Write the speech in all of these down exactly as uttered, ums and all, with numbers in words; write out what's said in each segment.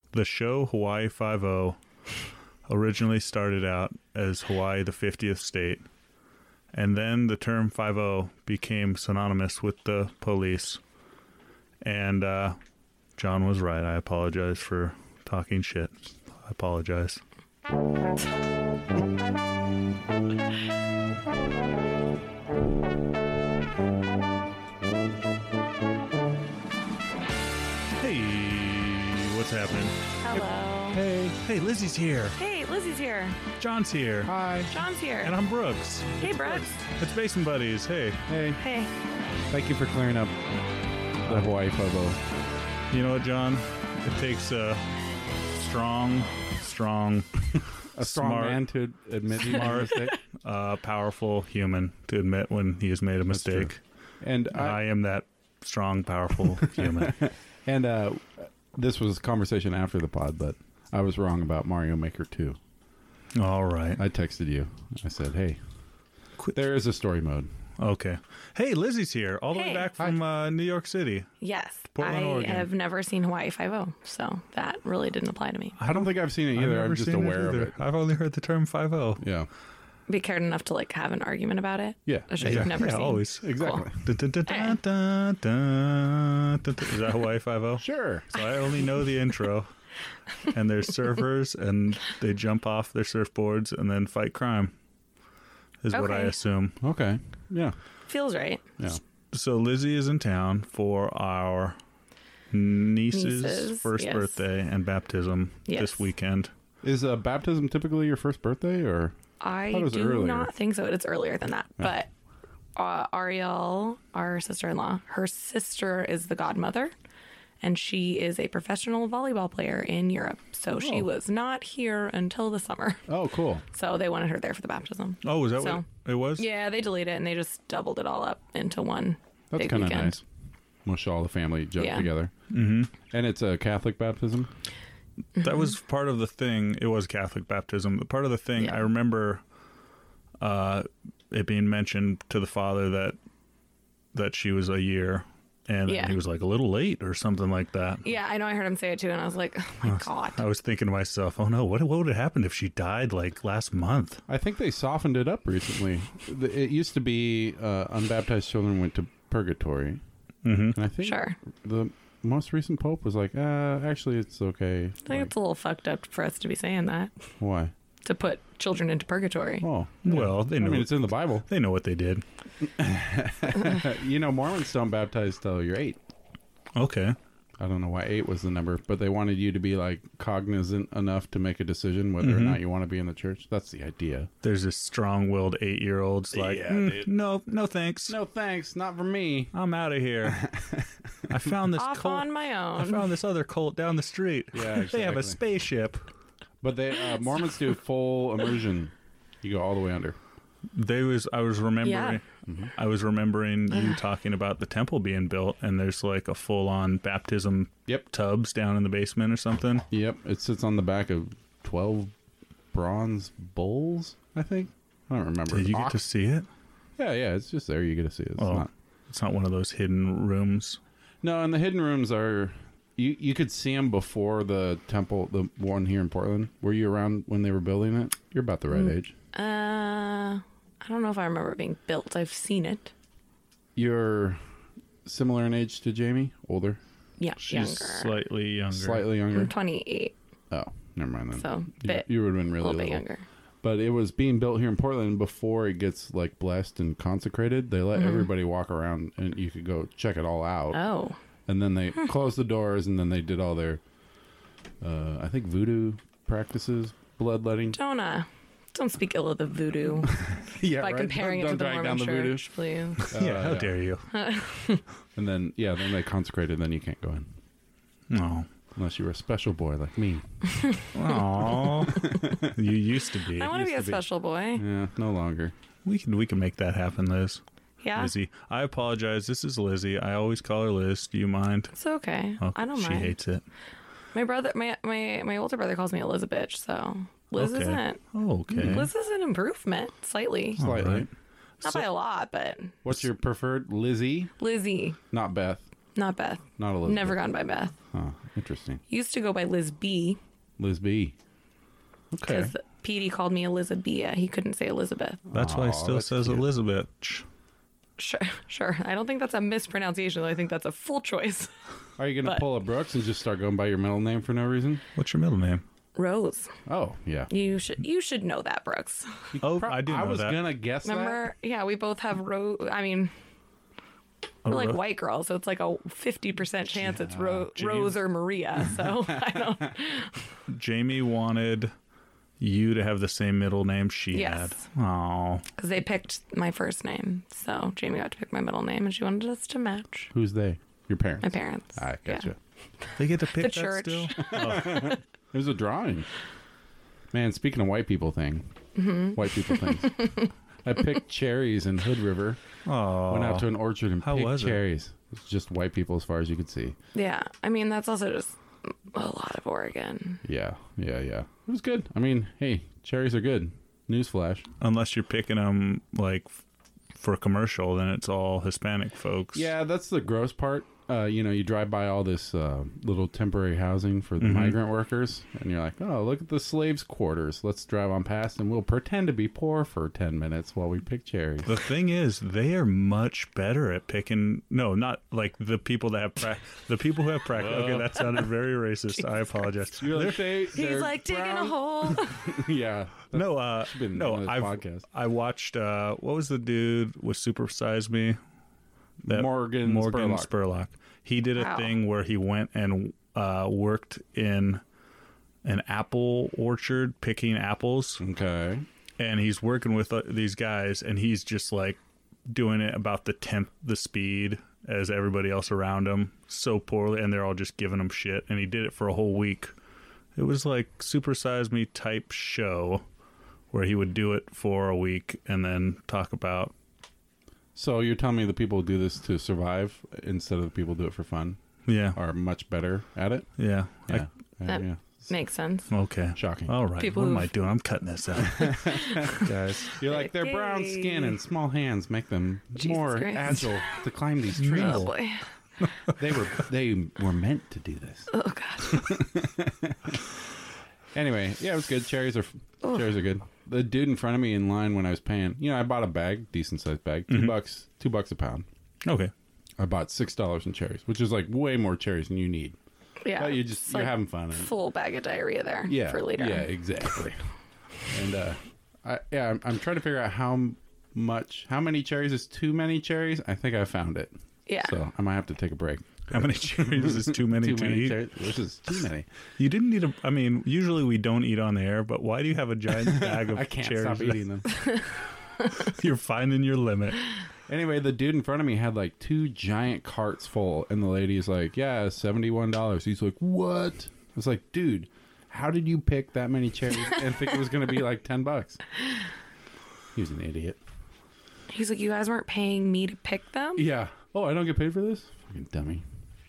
the show Hawaii Five-O originally started out as Hawaii, the fiftieth state, and then the term Five-O became synonymous with the police. And uh, John was right. I apologize for talking shit. I apologize. Hey, what's happening? Hello. Hey, hey, Lizzie's here. Hey, Lizzie's here. John's here. Hi. John's here. And I'm Brooks. Hey, Brooks. It's Basement Buddies. Hey. Hey. Hey. Thank you for clearing up the Hawaii Five-O. You know what, John? It takes a strong, strong, A strong smart, man to admit he made a smart, mistake. uh, powerful human to admit when he has made a mistake. And I, I, am that strong, powerful human. and uh, this was a conversation after the pod, but I was wrong about Mario Maker two. All right. I texted you. I said, hey, there is a story mode. Okay. Hey, Lizzie's here, all the way Hey. back from uh, New York City. Yes. Portland, I Oregon. have never seen Hawaii Five-O, so that really didn't apply to me. I don't think I've seen it I've either. never I'm just seen aware of either. it. I've only heard the term Five-O. Yeah. Be cared enough to like have an argument about it. Yeah. A show Yeah. you've never Yeah, seen. always. Exactly. Cool. Dun, dun, dun, dun, dun, dun, dun. Is that Hawaii Five-O? Sure. So I only know the intro. And there's surfers, and they jump off their surfboards and then fight crime, is what I Okay. assume. Okay. Yeah. Feels right. Yeah. So Lizzie is in town for our niece's Nieces, first yes. birthday and baptism Yes. this weekend. Is uh, baptism typically your first birthday, or? I thought it was do earlier. not think so. It's earlier than that. Yeah. But uh, Ariel, our sister-in-law, her sister is the godmother, and she is a professional volleyball player in Europe. So she Oh. was not here until the summer. Oh, cool. So they wanted her there for the baptism. Oh, was that So- what it was? Yeah, they deleted it and they just doubled it all up into one That's big kind of weekend. nice. Mush all the family jump Yeah. together. Mm-hmm. And it's a Catholic baptism? That was part of the thing. It was Catholic baptism. But part of the thing, Yeah. I remember uh, it being mentioned to the father that that she was a year, and Yeah. he was like a little late or something like that. Yeah, I know. I heard him say it too, and I was like, "Oh my god!" I was thinking to myself, "Oh no, what what would have happened if she died like last month?" I think they softened it up recently. The- It used to be uh, unbaptized children went to purgatory. Mm-hmm. And I think Sure. the most recent pope was like, uh, actually, it's okay. I think it's a little fucked up for us to be saying that, Why? to put children into purgatory. Oh, Well, they I know. mean, it's in the Bible. they know what they did. You know, Mormons don't baptize till you're eight. Okay. I don't know why eight was the number, but they wanted you to be like cognizant enough to make a decision whether or not you want to be in the church. That's the idea. There's this strong-willed eight-year-old's like, Yeah, "Mm, dude. no, no thanks. No thanks, not for me. I'm out of here. I found this Off cult. on my I own. found this other cult down the street. Yeah, They have a exactly. spaceship. But they uh, Mormons do full immersion. You go all the way under. They was I was remembering Yeah. I was remembering you talking about the temple being built, and there's like a full-on baptism Yep. tubs down in the basement or something. Yep, it sits on the back of twelve bronze bowls, I think. I don't remember. Did you get Ox- to see it? Yeah, yeah, it's just there. You get to see it. It's Oh, not. it's not one of those hidden rooms. No, and the hidden rooms are. You you could see them before the temple, the one here in Portland. Were you around when they were building it? You're about the right Mm. age. Uh, I don't know if I remember it being built. I've seen it. You're similar in age to Jamie, older, Yeah, She's younger. slightly younger. slightly younger. I'm twenty-eight, Oh, never mind then. so you, bit, you would have been a really little bit little. younger. But it was being built here in Portland before it gets like blessed and consecrated. They let everybody walk around and you could go check it all out. Oh, And then they closed the doors and then they did all their, uh, I think, voodoo practices, bloodletting. Jonah, don't speak ill of the voodoo Yeah, by right? comparing Don't- it to the don't drag Mormon down the voodoo. church, please. Uh, yeah, how yeah. dare you? And then, yeah, then they consecrated, then you can't go in. No. Unless you were a special boy like me. Aw. You used to be. I want to be a used to be. special boy. Yeah, no longer. We can we can make that happen, Liz. Yeah, Lizzie. I apologize. This is Lizzie. I always call her Liz. Do you mind? it's okay. Oh, I don't she mind. hates it. My brother, my my my older brother calls me Elizabeth, so Liz Okay. isn't. Oh, okay. Liz is an improvement, slightly. All Slightly. right. Not So- by a lot, but What's your preferred? Lizzie? Lizzie. Not Beth. Not Beth. Not Elizabeth. Never gone by Beth. Huh. Interesting. Used to go by Liz B. Liz B. Okay. Because Petey called me Elizabeth. He couldn't say Elizabeth. That's why Aw, he still that's says cute. Elizabeth. Sure, sure. I don't think that's a mispronunciation. I think that's a full choice. Are you going to But- pull a Brooks and just start going by your middle name for no reason? What's your middle name? Rose. Oh, yeah. You should you should know that, Brooks. Oh, Pro- I do know I was that. going to guess Remember? Yeah, we both have Rose. I mean, we're like Ro- white girls, so it's like a fifty percent chance it's Ro- Jane. Rose or Maria. So I don't. Jamie wanted you to have the same middle name she Yes. had. Oh, Because they picked my first name. So Jamie got to pick my middle name, and she wanted us to match. that. Who's they? Your parents? My parents. I gotcha. they get to pick The that church. still. It was a drawing. Man, speaking of white people thing, Mm-hmm. white people things. I picked cherries in Hood River. Oh, Went out to an orchard and How picked was it? cherries. It was just white people as far as you could see. Yeah. I mean, that's also just a lot of Oregon. Yeah, yeah, yeah. It was good. I mean, hey, cherries are good. Newsflash. unless you're picking them like f- for commercial, then it's all Hispanic folks. Yeah, that's the gross part. Uh, you know, you drive by all this uh, little temporary housing for the Mhm. migrant workers, and you're like, oh, look at the slaves' quarters. Let's drive on past, and we'll pretend to be poor for ten minutes while we pick cherries. The thing is, they are much better at picking. No, not like the people that have pra- the people who have practice. Okay, that sounded very racist. I apologize. You're like, they, He's they're like digging a brown. hole. Yeah. No, uh, been no, on this I've, podcast. I watched. Uh, what was the dude with Super Size Me? That- Morgan Morgan Spurlock. Spurlock. He did a Wow. thing where he went and uh, worked in an apple orchard picking apples, Okay. and he's working with uh, these guys, and he's just like doing it about the tenth the speed as everybody else around him, so poorly, and they're all just giving him shit. And he did it for a whole week. It was like Super Size Me type show where he would do it for a week and then talk about. So you're telling me the people who do this to survive instead of the people who do it for fun Yeah, are much better at it? yeah, Yeah. That- yeah. Makes sense. I, okay. Shocking. All right, People what am I who've- doing? I'm cutting this out, guys. You're like, their brown Hey. skin and small hands make them Jesus more Christ. agile to climb these trees. Oh boy. They were they were meant to do this. Oh god. Anyway, yeah, it was good. Cherries are cherries are good. The dude in front of me in line when I was paying, you know, I bought a bag, decent sized bag, 2 bucks, two bucks a pound. Okay. I bought six dollars in cherries, which is like way more cherries than you need. Yeah. But you just it's you're like having fun. And, full bag of diarrhea there. yeah, For later. yeah, exactly. and uh, I yeah, I'm, I'm trying to figure out how m- much, how many cherries is too many cherries. I think I found it. Yeah. So I might have to take a break. How many cherries is too many Too to many eat? cherries. This is too many. You didn't need a. I mean, usually we don't eat on the air, but why do you have a giant bag of I can't cherries? stop eating them. You're finding your limit. Anyway, the dude in front of me had like two giant carts full, and the lady's like, "Yeah, seventy-one dollars." He's like, "What?" I was like, "Dude, how did you pick that many cherries and think it was going to be like ten bucks?" He was an idiot. He's like, you guys weren't paying me to pick them? Yeah. Oh, I don't get paid for this? Fucking dummy.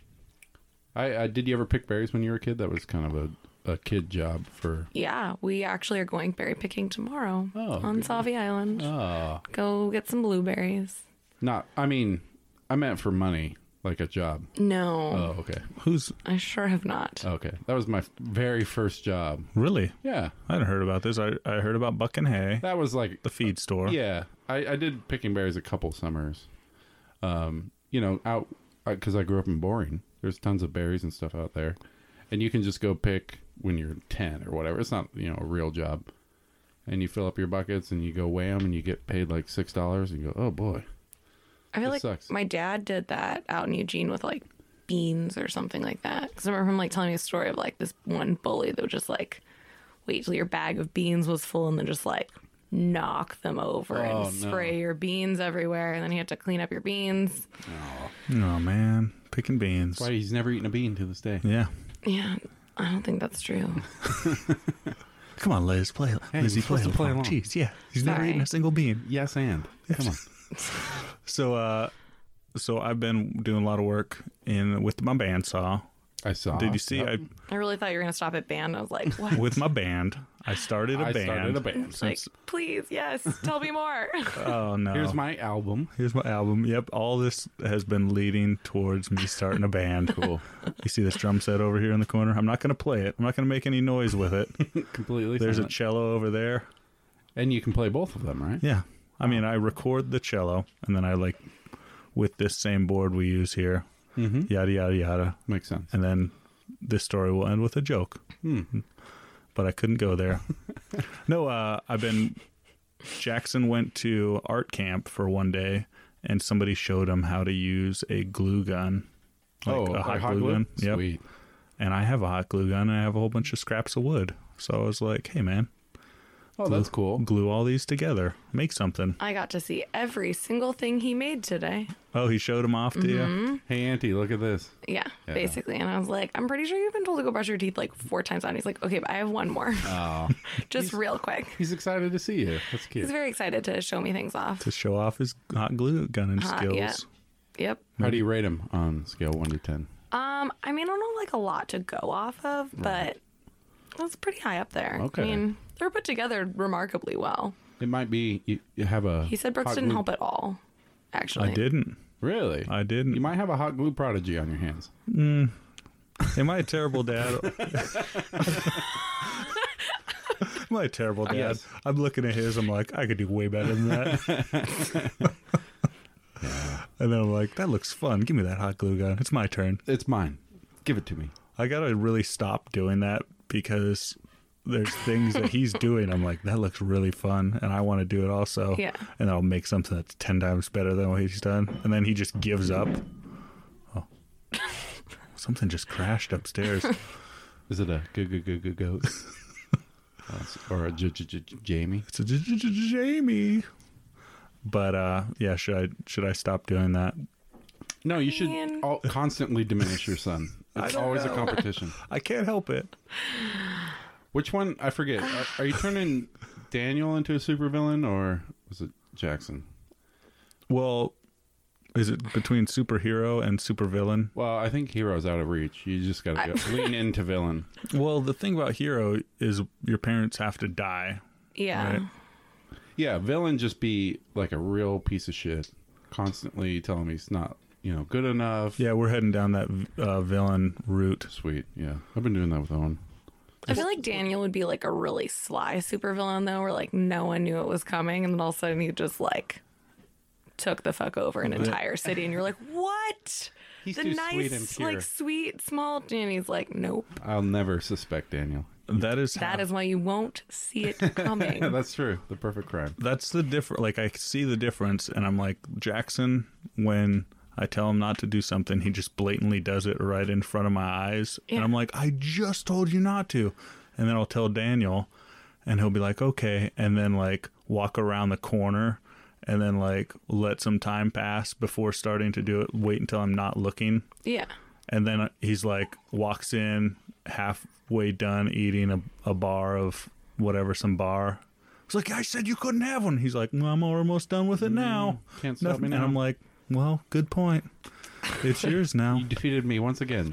I, I did you ever pick berries when you were a kid? That was kind of a, a kid job for. Yeah, we actually are going berry picking tomorrow Oh, on good. Sauvie Island. Oh, Go get some blueberries. not. I mean, I meant for money, like a job. No, Oh, okay. Who's I sure have not. Okay. That was my very first job. really? Yeah. I hadn't heard about this. I, I heard about Buck and Hay, That was like the feed store. Yeah, I, I did picking berries a couple summers. Um, you know, out because I grew up in Boring. There's tons of berries and stuff out there, and you can just go pick when you're ten or whatever. It's not you know a real job, and you fill up your buckets and you go weigh them and you get paid like six dollars and you go, oh boy. I feel It like sucks. my dad did that out in Eugene with like beans or something like that. Because I remember him like telling me a story of like this one bully that would just like wait till your bag of beans was full and then just like knock them over Oh, and no. spray your beans everywhere, and then he had to clean up your beans. Oh man, picking beans. That's why he's never eaten a bean to this day. Yeah. Yeah, I don't think that's true. Come on, Liz, play. Hey, Lizzie, you're supposed play, to play along. along. Jeez, yeah, he's never Sorry. eaten a single bean. Yes, and come on. So, uh, so I've been doing a lot of work in with my bandsaw, I saw. Did you see? Yep. I really thought you were gonna stop at band. I was like, what? I with my band. I started a I band. started a band. It's like, please, yes, tell me more. Oh no! Here's my album. Here's my album. Yep, all this has been leading towards me starting a band. Cool. You see this drum set over here in the corner? I'm not going to play it. I'm not going to make any noise with it. Completely. There's silent. a cello over there. And you can play both of them, right? Yeah. I mean, I record the cello, and then I like, with this same board we use here, Mm-hmm. yada, yada, yada. Makes sense. And then this story will end with a joke. Hmm. But I couldn't go there. No, uh, I've been... Jackson went to art camp for one day, and somebody showed him how to use a glue gun. Like oh, a hot, hot glue, glue gun. Yep. Sweet. And I have a hot glue gun, and I have a whole bunch of scraps of wood. So I was like, hey, man, Oh, that's cool. glue all these together. Make something. I got to see every single thing he made today. Oh, he showed them off to you? Hey, Auntie, look at this. Yeah, Yeah. basically. And I was like, I'm pretty sure you've been told to go brush your teeth like four times now. And he's like, okay, but I have one more. Oh, Just real quick. he's excited to see you. That's cute. He's very excited to show me things off. To show off his hot glue gunning Hot, skills. yeah. Yep. How do you rate him on scale one to ten? Um, I mean, I don't know like a lot to go off of, but that's pretty high up there. Okay. I mean, they're put together remarkably well. It might be you, you have a. He said Brooks hot didn't glue- help at all, actually. I didn't. Really? I didn't. You might have a hot glue prodigy on your hands. Am I a terrible dad? Am I a terrible dad? Yes. I'm looking at his. I'm like, I could do way better than that. And then I'm like, that looks fun. Give me that hot glue gun. It's my turn. It's mine. Give it to me. I gotta really stop doing that because there's things that he's doing. I'm like, that looks really fun, and I want to do it also. Yeah. And then I'll make something that's ten times better than what he's done, and then he just gives up. Oh, something just crashed upstairs. Is it a go go go go goat? Or a j- j- j- Jamie? It's a J- J- J- Jamie. But uh, yeah, should I should I stop doing that? No, you should Man. all, constantly diminish your son. It's don't always know. a competition. I can't help it. Which one? I forget. Are, are you turning Daniel into a supervillain, or was it Jackson? Well, is it between superhero and supervillain? Well, I think Hero's out of reach. You just got to go lean into villain. Well, the thing about hero is your parents have to die. Yeah. Right. Yeah, villain just be like a real piece of shit, constantly telling me he's not, you know, good enough. Yeah, we're heading down that uh, villain route. Sweet. Yeah, I've been doing that with Owen. I feel like Daniel would be like a really sly supervillain though, where like no one knew it was coming, and then all of a sudden he just like took the fuck over an entire city, and you're like, what? He's the too nice, sweet and pure. like sweet, small. And he's like, nope. I'll never suspect Daniel. That is That how- is why you won't see it coming. Yeah, that's true. The perfect crime. that's the difference. Like I see the difference, and I'm like Jackson. When I tell him not to do something, he just blatantly does it right in front of my eyes, and Yeah. I'm like, I just told you not to. And then I'll tell Daniel, and he'll be like, okay, and then like walk around the corner, and then like let some time pass before starting to do it. Wait until I'm not looking. Yeah. And then he's like, walks in halfway done eating a, a bar of whatever, some bar. It's like, I said you couldn't have one. He's like, well, I'm almost done with it now. Can't stop Nothing- me And now. I'm like, well, good point. It's yours now. You defeated me once again.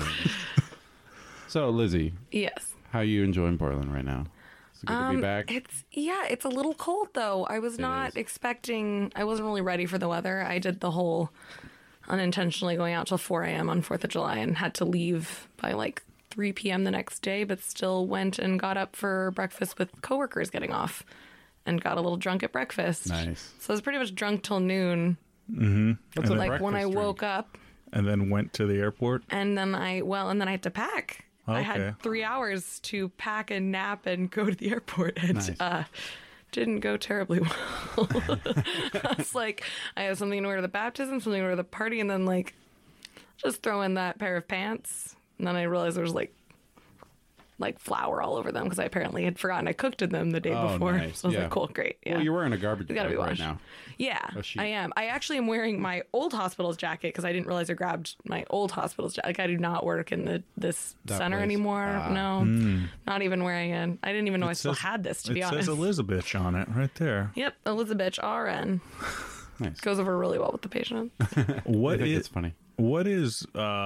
So, Lizzie, Yes. how you enjoying Portland right now? Is it good to be Um, back? It's yeah, it's a little cold though. I was not is. expecting. I wasn't really ready for the weather. I did the whole unintentionally going out till four a.m. on Fourth of July and had to leave by like three p.m. the next day, but still went and got up for breakfast with coworkers getting off, and got a little drunk at breakfast. Nice. So I was pretty much drunk till noon. What's a Like when I breakfast woke drink? up, And then went to the airport. and then I well, and then I had to pack. I Okay. had three hours to pack and nap and go to the airport, and Nice. uh, didn't go terribly well. I was like, I have something to wear to the baptism, something to wear to the party, and then like just throw in that pair of pants, and then I realized there was like like flour all over them because I apparently had forgotten I cooked in them the day Oh, before. nice. So I was Yeah. like, cool, great, yeah. Well, you're wearing a garbage It's gotta bag be right washed. now. Yeah, A sheet. I am. I actually am wearing my old hospital's jacket because I didn't realize I grabbed my old hospital's jacket. Like I do not work in the this That center place. anymore. Ah. No, not even wearing it. I didn't even know I still says- had this. To be it honest. says Elizabeth on it right there. Yep, Elizabeth R N Nice. goes over really well with the patient. I What think is it's funny. what is uh,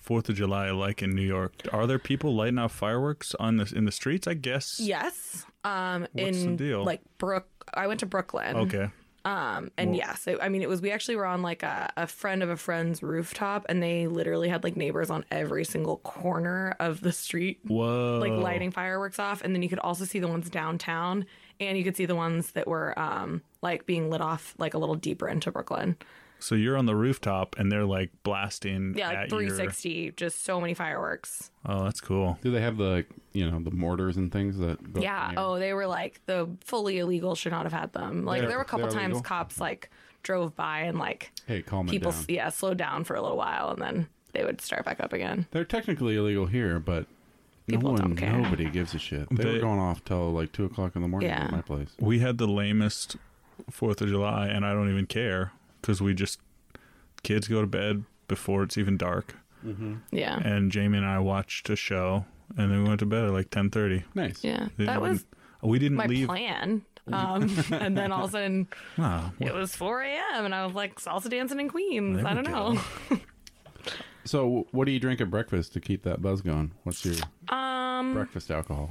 Fourth of July like in New York? Are there people lighting off fireworks on the in the streets? I guess. Yes. Um, What's in the deal? like Brook, I went to Brooklyn. Okay. Um, and Well- yes, it, I mean, it was, we actually were on like a, a friend of a friend's rooftop, and they literally had like neighbors on every single corner of the street, Whoa. like lighting fireworks off. And then you could also see the ones downtown, and you could see the ones that were, um, like being lit off like a little deeper into Brooklyn. So you're on the rooftop and they're like blasting. Yeah, at like your- three sixty, just so many fireworks. Oh, that's cool. Do they have the like, you know, the mortars and things that? Go Yeah. in the air? Oh, they were like the fully illegal should not have had them. Like They're- there were a couple they're times illegal? cops like drove by and like Hey, calm people, it down. yeah, slowed down for a little while, and then they would start back up again. They're technically illegal here, but People no one, don't care. nobody gives a shit. They, They- were going off till like two o'clock in the morning Yeah. at my place. We had the lamest Fourth of July, and I don't even care because we just kids go to bed before it's even dark. Yeah. And Jamie and I watched a show, and then we went to bed at like ten thirty. Nice. Yeah. We That didn't- was we didn't my leave. plan. Um, and then all of a sudden Ah, it was four a.m. and I was like salsa dancing in Queens. There I we don't go. know. So, what do you drink at breakfast to keep that buzz going? What's your Um, breakfast alcohol?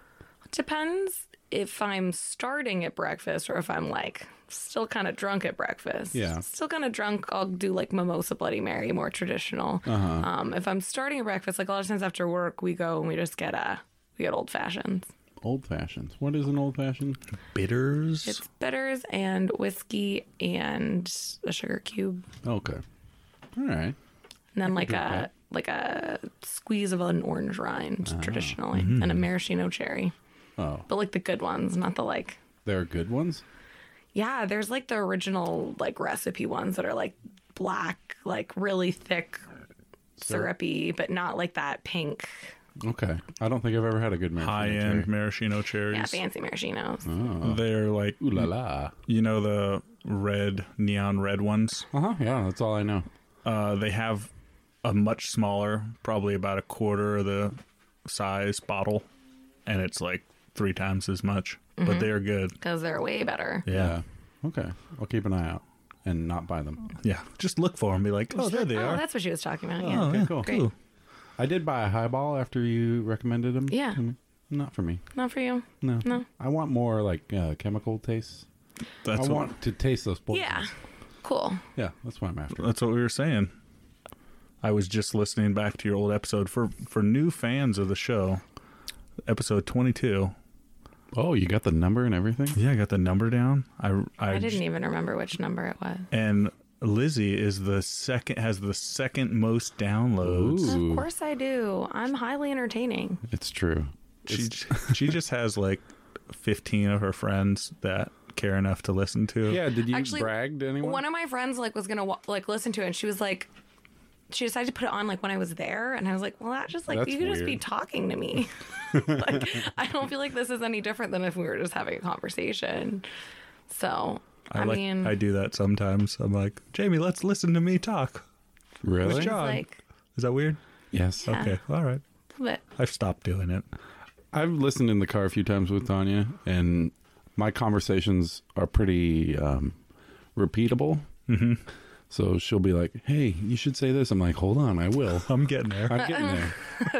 depends if I'm starting at breakfast or if I'm like still kind of drunk at breakfast. Yeah. Still kind of drunk, I'll do like mimosa Bloody Mary, more traditional. Uh-huh. Um, if I'm starting at breakfast, like a lot of times after work, we go and we just get uh we get old fashions. Old fashions. What is an old fashioned? bitters. It's bitters and whiskey and a sugar cube, Okay. All right. and then like drink a that. like a squeeze of an orange rind traditionally, Mm-hmm. and a maraschino cherry, Oh, but like the good ones, not the like. there are good ones. Yeah, there's like the original like recipe ones that are like black, like really thick, syrupy, but not like that pink. Okay. I don't think I've ever had a good maraschino High end cherry. maraschino cherries. Yeah, fancy maraschinos. Oh. They're like, Ooh la la. you know, the red, neon red ones. Uh huh. Yeah, that's all I know. Uh, they have a much smaller, probably about a quarter of the size bottle, and it's like three times as much. But they are good. Because they're way better. Yeah. Okay. I'll keep an eye out and not buy them. Yeah. Just look for them. Be like, oh, there they Oh, are. that's what she was talking about. Yeah. Oh, Okay, yeah, cool. Great. I did buy a highball after you recommended them. Yeah. to me. Not for me. Not for you. No. No. I want more like uh, chemical tastes. That's I what, want to taste those poisons. Yeah. Cool. Yeah, that's what I'm after. that's what we were saying. I was just listening back to your old episode for for new fans of the show, episode twenty-two. Oh, you got the number and everything? Yeah, I got the number down. I I, I didn't even remember which number it was. and Lizzie is the second has the second most downloads. Ooh. Of course I do. I'm highly entertaining. It's true. She she just has like fifteen of her friends that care enough to listen to. Yeah, did you Actually, brag to anyone? One of my friends like was gonna wa- like listen to it, and she was like, she decided to put it on like when I was there, and I was like, well, that just like That's you could just be weird. talking to me. Like I don't feel like this is any different than if we were just having a conversation. So I, I like mean, I do that sometimes. I'm like, Jamie, let's listen to me talk. Really? With John. like Is that weird? Yes. Yeah. Okay, all right. but I've stopped doing it. I've listened in the car a few times with Tanya, and my conversations are pretty um, repeatable. Mm-hmm. So she'll be like, "Hey, you should say this." I'm like, "Hold on, I will. I'm getting there. I'm getting there."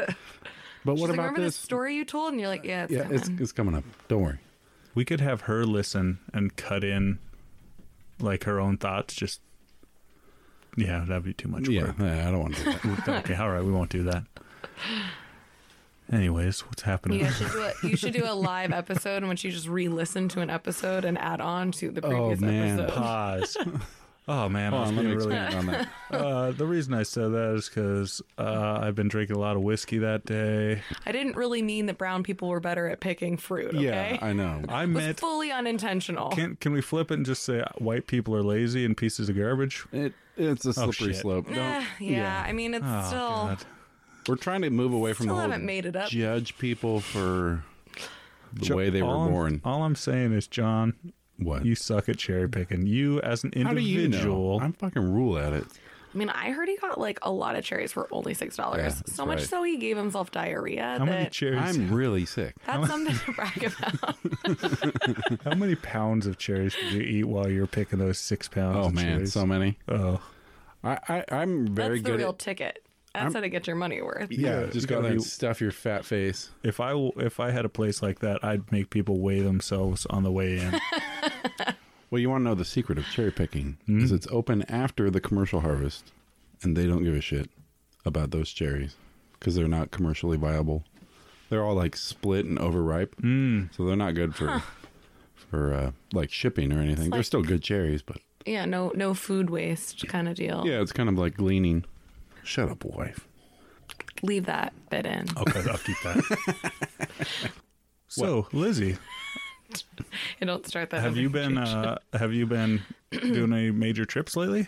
But she's what like, about remember this? this story you told? And you're like, yeah, it's Yeah, coming. it's it's coming up. Don't worry. We could have her listen and cut in like her own thoughts. Just yeah, that'd be too much Yeah, work. yeah, I don't want to do that. Okay, all right, we won't do that. Anyways, what's happening? You guys should do a, you should do a live episode in which you just re-listen to an episode and add on to the Oh, previous man. episode. Pause. Oh man, I Hold was on, let me being really. expand on that. Uh, the reason I said that is because uh, I've been drinking a lot of whiskey that day. I didn't really mean that brown people were better at picking fruit. Okay, Yeah, I know. I it was meant. fully unintentional. Can can we flip it and just say white people are lazy and pieces of garbage? It it's a slippery shit. slope. Don't, Eh, yeah, I mean it's Oh, still God. We're trying to move away from still the whole haven't made it up. judge people for the Jo- way they were all I'm- born. all I'm saying is, John, What? you suck at cherry picking. You as an How do you individual. know? I'm fucking rule at it. I mean, I heard he got like a lot of cherries for only six dollars. Yeah, that's so much right. so he gave himself diarrhea. How that many cherries? I'm really sick. that's something to brag about. How many pounds of cherries did you eat while you were picking those six pounds? Oh of man, cherries? so many. Oh, I, I I'm very That's the good real at ticket. That's how to get your money worth. Yeah, Yeah, just you go gotta there and be- stuff your fat face. If I w- if I had a place like that, I'd make people weigh themselves on the way in. Well, you want to know the secret of cherry picking Mm-hmm. is it's open after the commercial harvest, and they don't give a shit about those cherries because they're not commercially viable. They're all like split and overripe, Mm. so they're not good for for uh, like shipping or anything. They're like- still good cherries, but Yeah, no no food waste kind of deal. yeah, it's kind of like gleaning. Shut up, wife. Leave that bit in. Okay, I'll keep that. So, Lizzie, You don't start that. have you been uh, have you been doing any major trips lately?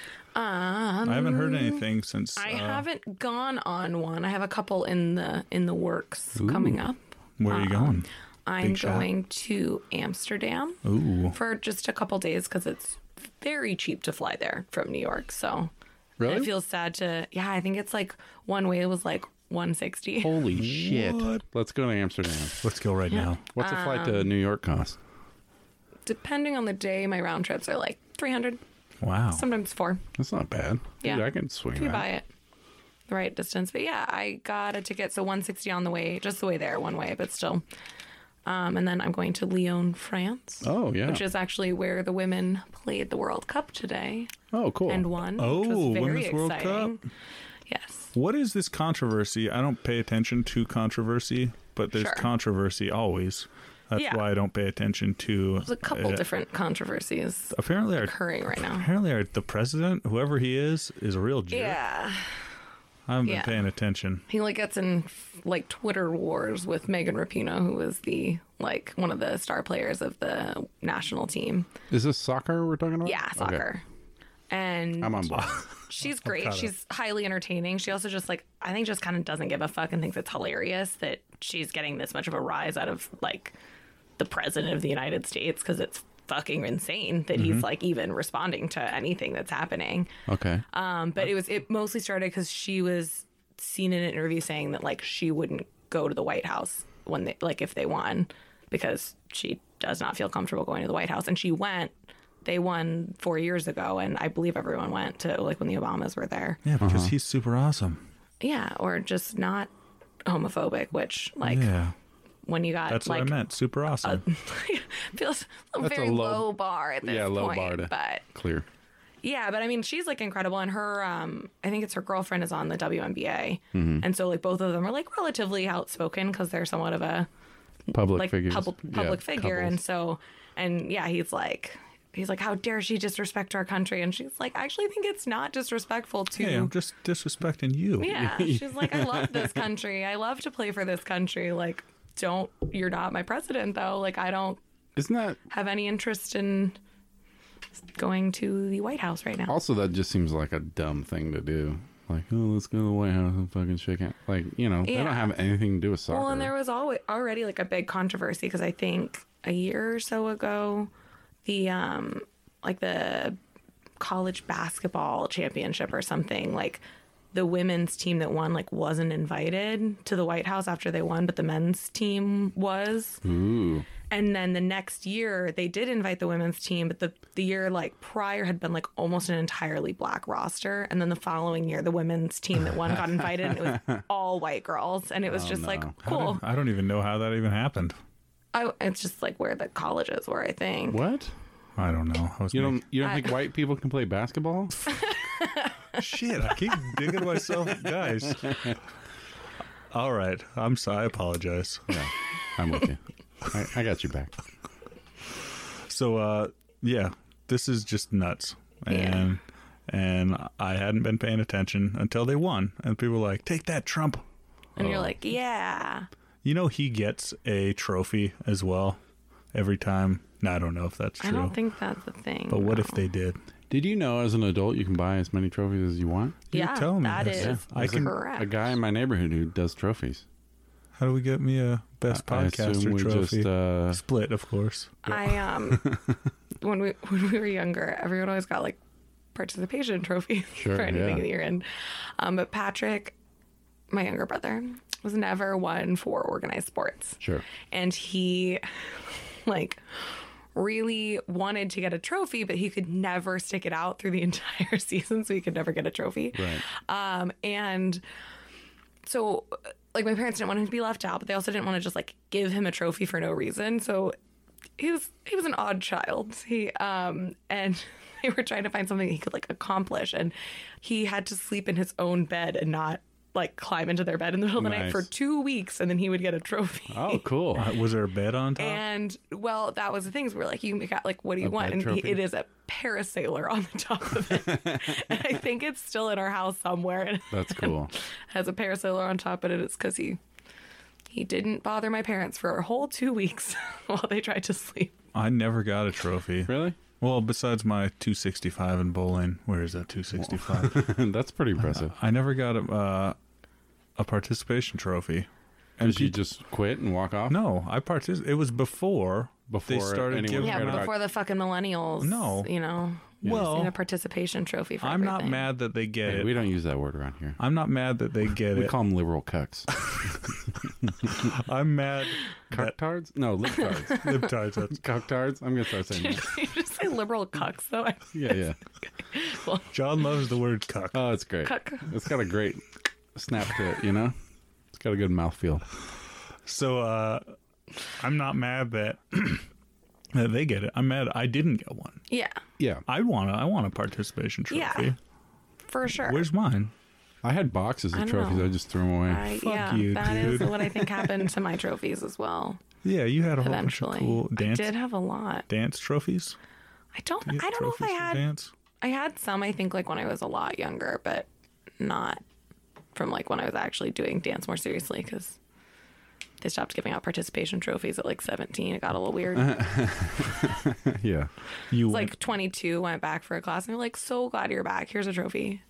Um, I haven't heard anything since. I uh, haven't gone on one. I have a couple in the in the works coming up. Where are you going? I'm Big shot. going to Amsterdam Ooh, for just a couple days because it's very cheap to fly there from New York. So Really? it feels sad to. Yeah, I think it's like one way was like one sixty. Holy shit! What? Let's go to Amsterdam. let's go right now. What's a flight Um, to New York cost? Depending on the day, my round trips are like three hundred, Wow. sometimes four. That's not bad. Yeah. Dude, I can swing If you that. buy it the right distance. But yeah, I got a ticket, so one sixty on the way, just the way there, one way, but still. Um, and then I'm going to Lyon, France, Oh yeah. which is actually where the women played the World Cup today oh cool. and won. Oh, which was very Women's World exciting. Cup? Yes. What is this controversy? I don't pay attention to controversy, but there's Sure. controversy always. That's Yeah. why I don't pay attention to. There's a couple uh, different controversies Apparently, our, occurring right now. apparently our, the president, whoever he is, is a real jerk. Yeah. I haven't been yeah. paying attention. He like gets in like Twitter wars with Megan Rapinoe, who is the like one of the star players of the national team. Is this soccer we're talking about? Yeah, Okay. soccer. And I'm on board. she's great. caught up. She's highly entertaining. She also just like I think just kind of doesn't give a fuck and thinks it's hilarious that she's getting this much of a rise out of like the president of the United States because it's fucking insane that Mm-hmm. he's like even responding to anything that's happening. Okay. Um, but it was it mostly started because she was seen in an interview saying that like she wouldn't go to the White House when they like if they won because she does not feel comfortable going to the White House, and she went. They won four years ago, and I believe everyone went to like when the Obamas were there. Yeah, because Uh-huh. he's super awesome. Yeah, or just not homophobic, which like yeah, when you got that's like what I meant. Super awesome. feels a That's a very low- low, bar at this yeah, low point, bar to but. clear. Yeah, but I mean, she's like incredible, and her, um, I think it's her girlfriend is on the W N B A, Mm-hmm. and so like both of them are like relatively outspoken because they're somewhat of a Public like figures. public Yeah, public figure, couples. and so and yeah, he's like he's like, how dare she disrespect our country? And she's like, I actually think it's not disrespectful to. Hey, I'm just disrespecting you. Yeah, she's like, I love this country. I love to play for this country. Like, don't you're not my president though. Like, I don't Isn't that have any interest in going to the White House right now. also that just seems like a dumb thing to do? Like, oh, let's go to the White House and fucking shake hands. Like, you know, they Yeah. don't have anything to do with soccer. Well, and there was always, already like a big controversy because I think a year or so ago, the um like the college basketball championship or something, like the women's team that won like wasn't invited to the White House after they won, but the men's team was. Ooh. And then the next year they did invite the women's team, but the the year like prior had been like almost an entirely black roster. And then the following year, the women's team that won got invited, and it was all white girls, and it was Oh, just like no. How cool. did- I don't even know how that even happened. I, it's just like where the colleges were, I think. What? I don't know. I was You don't making- you don't I- think white people can play basketball? Shit, I keep digging myself, guys. All right, I'm sorry. I apologize. Yeah. I'm with you. I, I got you back. So, uh, yeah, this is just nuts, and and I hadn't been paying attention until they won, and people were like, "Take that, Trump!" And you're like, yeah. You know, he gets a trophy as well every time. No, I don't know if that's true. I don't think that's a thing. but what if no. they did? Did you know as an adult you can buy as many trophies as you want? You Yeah, tell me that this. is Yeah, I can- correct. A guy in my neighborhood who does trophies. How do we get me a best I assume podcaster we trophy? just uh, Split, of course. I um when we when we were younger, everyone always got like participation trophies Sure, for anything yeah. that you're in. Um, but Patrick, my younger brother, was never one for organized sports. sure. And he like really wanted to get a trophy, but he could never stick it out through the entire season, so he could never get a trophy. Right. Um, and so, like, my parents didn't want him to be left out, but they also didn't want to just like give him a trophy for no reason. So he was he was an odd child. He um and they were trying to find something he could like accomplish, and he had to sleep in his own bed and not like climb into their bed in the middle of the night Nice. for two weeks, and then he would get a trophy. Oh, cool. Uh, was there a bed on top? And well, that was the thing. Is we're like, you got like, what do you A want? bed And he, trophy? it is a parasailer on the top of it. And I think it's still in our house somewhere. And That's cool. it has a parasailer on top of it. It's because he he didn't bother my parents for a whole two weeks while they tried to sleep. I never got a trophy. Really? Well, besides my two sixty-five in bowling. Where is that two sixty-five? That's pretty impressive. I never got a, uh, a participation trophy. Did you peop- just quit and walk off? No, I partic- It was before, Before they started anyone giving. Yeah, Right but about- before the fucking millennials, No. you know, Well, in a participation trophy for I'm not everything. mad that they get Hey, it. we don't use that word around here. I'm not mad that they get We it. call them liberal cucks. I'm mad that Cucktards? No, libtards. libtards. That's Cucktards? I'm going to start saying Did that. you just say liberal cucks though? I- Yeah, yeah. John loves the word cuck. Oh, it's great. Cuck. It's got a great snap to it, you know? It's got a good mouthfeel. So uh, I'm not mad that that they get it. I'm mad I didn't get one. Yeah, Yeah. I want a I want a participation trophy. Yeah. for sure. Where's mine? I had boxes I of don't trophies. know. I just threw them away. I, Fuck yeah, you, that is dude. what I think happened to my trophies as well. Yeah, you had a whole Eventually, bunch of cool dance I did have a lot. dance trophies. I don't. You I had don't know if I trophies for had. dance. I had some. I think like when I was a lot younger, but not from like when I was actually doing dance more seriously because they stopped giving out participation trophies at like seventeen. It got a little weird. Yeah. You went, Like twenty-two, went back for a class, and they're like, "So glad you're back. Here's a trophy."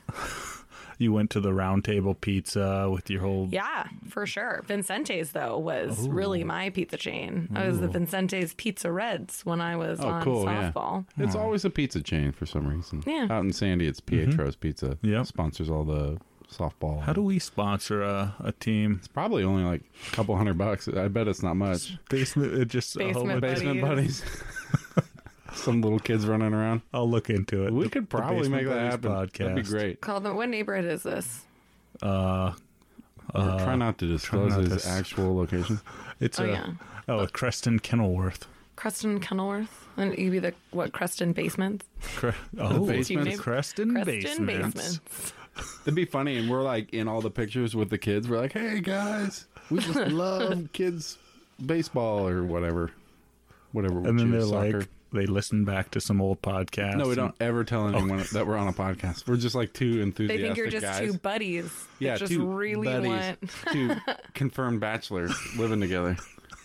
you went to the round table pizza with your whole Yeah, for sure. Vincente's though was really my pizza chain. I was the Vincente's Pizza Reds when I was Oh, on cool. Yeah. softball. It's always a pizza chain for some reason. Yeah. Out in Sandy, it's Pietro's Pizza. Yep. Sponsors all the softball. How do we sponsor a, a team? It's probably only like a couple hundred bucks. I bet it's not much. Basement, it just a whole Basement bunch- Basement Buddies. buddies. Some little kids running around. I'll look into it. We The- could the probably Basement make that Buddies happen. That'd be podcast. great. Called them. What neighborhood is this? Uh, Or try not to disclose not his to s- actual location. it's Oh a yeah, oh Creston Kenilworth. Creston Kenilworth, and you'd be the what Creston Basements? Cre- oh, Basements? Team Creston, Creston Basements. Basements. It'd be funny, and we're like in all the pictures with the kids. We're like, "Hey guys, we just love kids baseball or whatever, whatever." we And then they're choose, soccer. like, they listen back to some old podcast. "No, we and- don't ever tell anyone that we're on a podcast. We're just like two They enthusiastic think you're just guys. two buddies. that yeah, just two really buddies, want. two confirmed bachelors living together."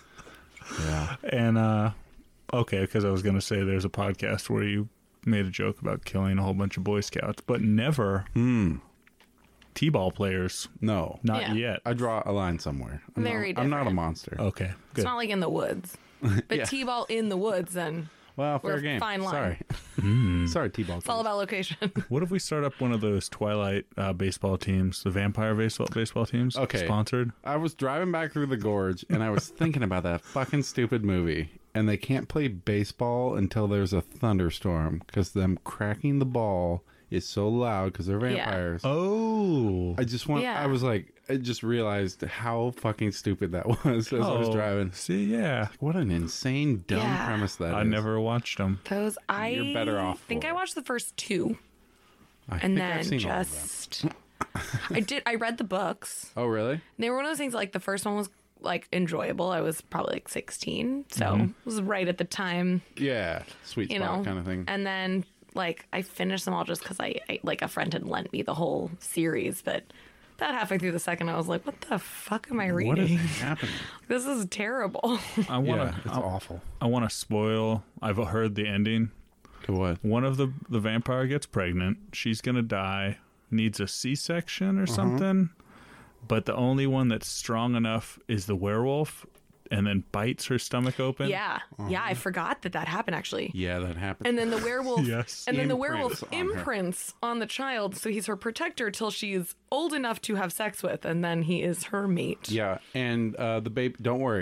Yeah, And uh, okay, because I was gonna say there's a podcast where you made a joke about killing a whole bunch of Boy Scouts, but never Hmm. T-ball players. no, Not Yeah. yet. I draw a line somewhere. I'm Very not, I'm not a different. monster. Okay, It's good. not like in the woods, but Yeah. t-ball in the woods, and Well, fair We're a game. fine line. Sorry, Hmm. sorry, T-ball. it's all about location. What if we start up one of those Twilight uh, baseball teams, the vampire baseball baseball teams? Okay. Sponsored. I was driving back through the gorge and I was thinking about that fucking stupid movie. And they can't play baseball until there's a thunderstorm because them cracking the ball is so loud because they're Yeah. vampires. Oh. I just want. Yeah. I was like, I just realized how fucking stupid that was as I was Oh, driving. See, yeah. What an insane, dumb Yeah. premise that I is. never watched them. Those I You're better off think for I it. watched the first two, I and think I've then seen all of them. just I did. I read the books. Oh, really? They were one of those things. Like the first one was like enjoyable. I was probably like sixteen, so Mm-hmm. it was right at the time, Yeah, sweet you spot know, kind of thing. And then like I finished them all just because I, I like a friend had lent me the whole series, but about halfway through the second, I was like, "What the fuck am I reading? What is happening? This is terrible." I want Yeah, to. it's awful. I want to spoil. I've heard the ending. To what? One of the the vampire gets pregnant. She's gonna die. Needs a C-section or Uh-huh. something. But the only one that's strong enough is the werewolf, and then bites her stomach open. yeah, yeah. I forgot that that happened actually. Yeah, that happened. And then the werewolf, Yes. and then the Imprints werewolf on her. imprints on the child, so he's her protector till she's old enough to have sex with, and then he is her mate. Yeah, and uh, the baby. Don't worry,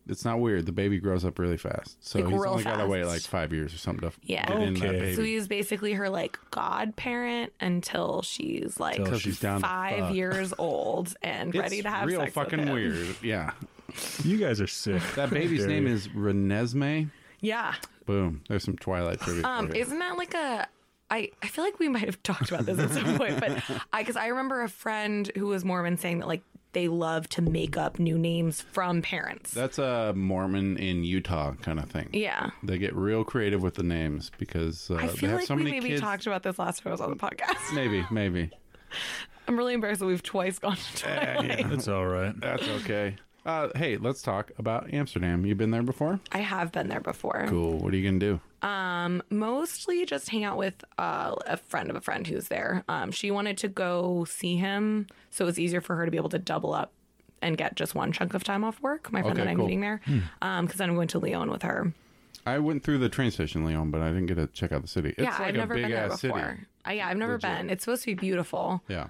it's not weird. The baby grows up really fast. So Like, he's real only got to wait fast. like five years or something to Yeah. get in that Okay. baby. So he's basically her like godparent until she's like Till she's down to five fuck. years old and it's ready to have real sex fucking with him. weird. Yeah. You guys are sick. That baby's Gary. name is Renesmee. Yeah. Boom. There's some Twilight trivia. Um, for you. isn't that like a? I, I feel like we might have talked about this at some point, but I because I remember a friend who was Mormon saying that like they love to make up new names from parents. That's a Mormon in Utah kind of thing. Yeah. They get real creative with the names because uh, I they feel have like so we many maybe kids. talked about this last time I was on the podcast. Maybe, maybe. I'm really embarrassed that we've twice gone to Twilight. It's all right. That's okay. Uh, hey, let's talk about Amsterdam. You been there before? I have been there before. Cool. What are you gonna do? Um, mostly just hang out with uh, a friend of a friend who's there. Um, she wanted to go see him, so it was easier for her to be able to double up and get just one chunk of time off work. My friend Okay, and I'm cool. meeting there, um, because then I'm going to Lyon with her. I went through the train station, Leon, but I didn't get to check out the city. It's yeah, like I've a never big been there ass before. city. Uh, yeah, I've never Legit. been. It's supposed to be beautiful. Yeah.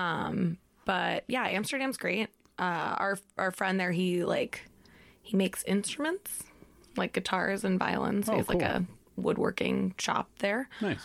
But yeah, Amsterdam's great. Uh, our our friend there, he like he makes instruments like guitars and violins. So Oh, he has like cool. a woodworking shop there. Nice.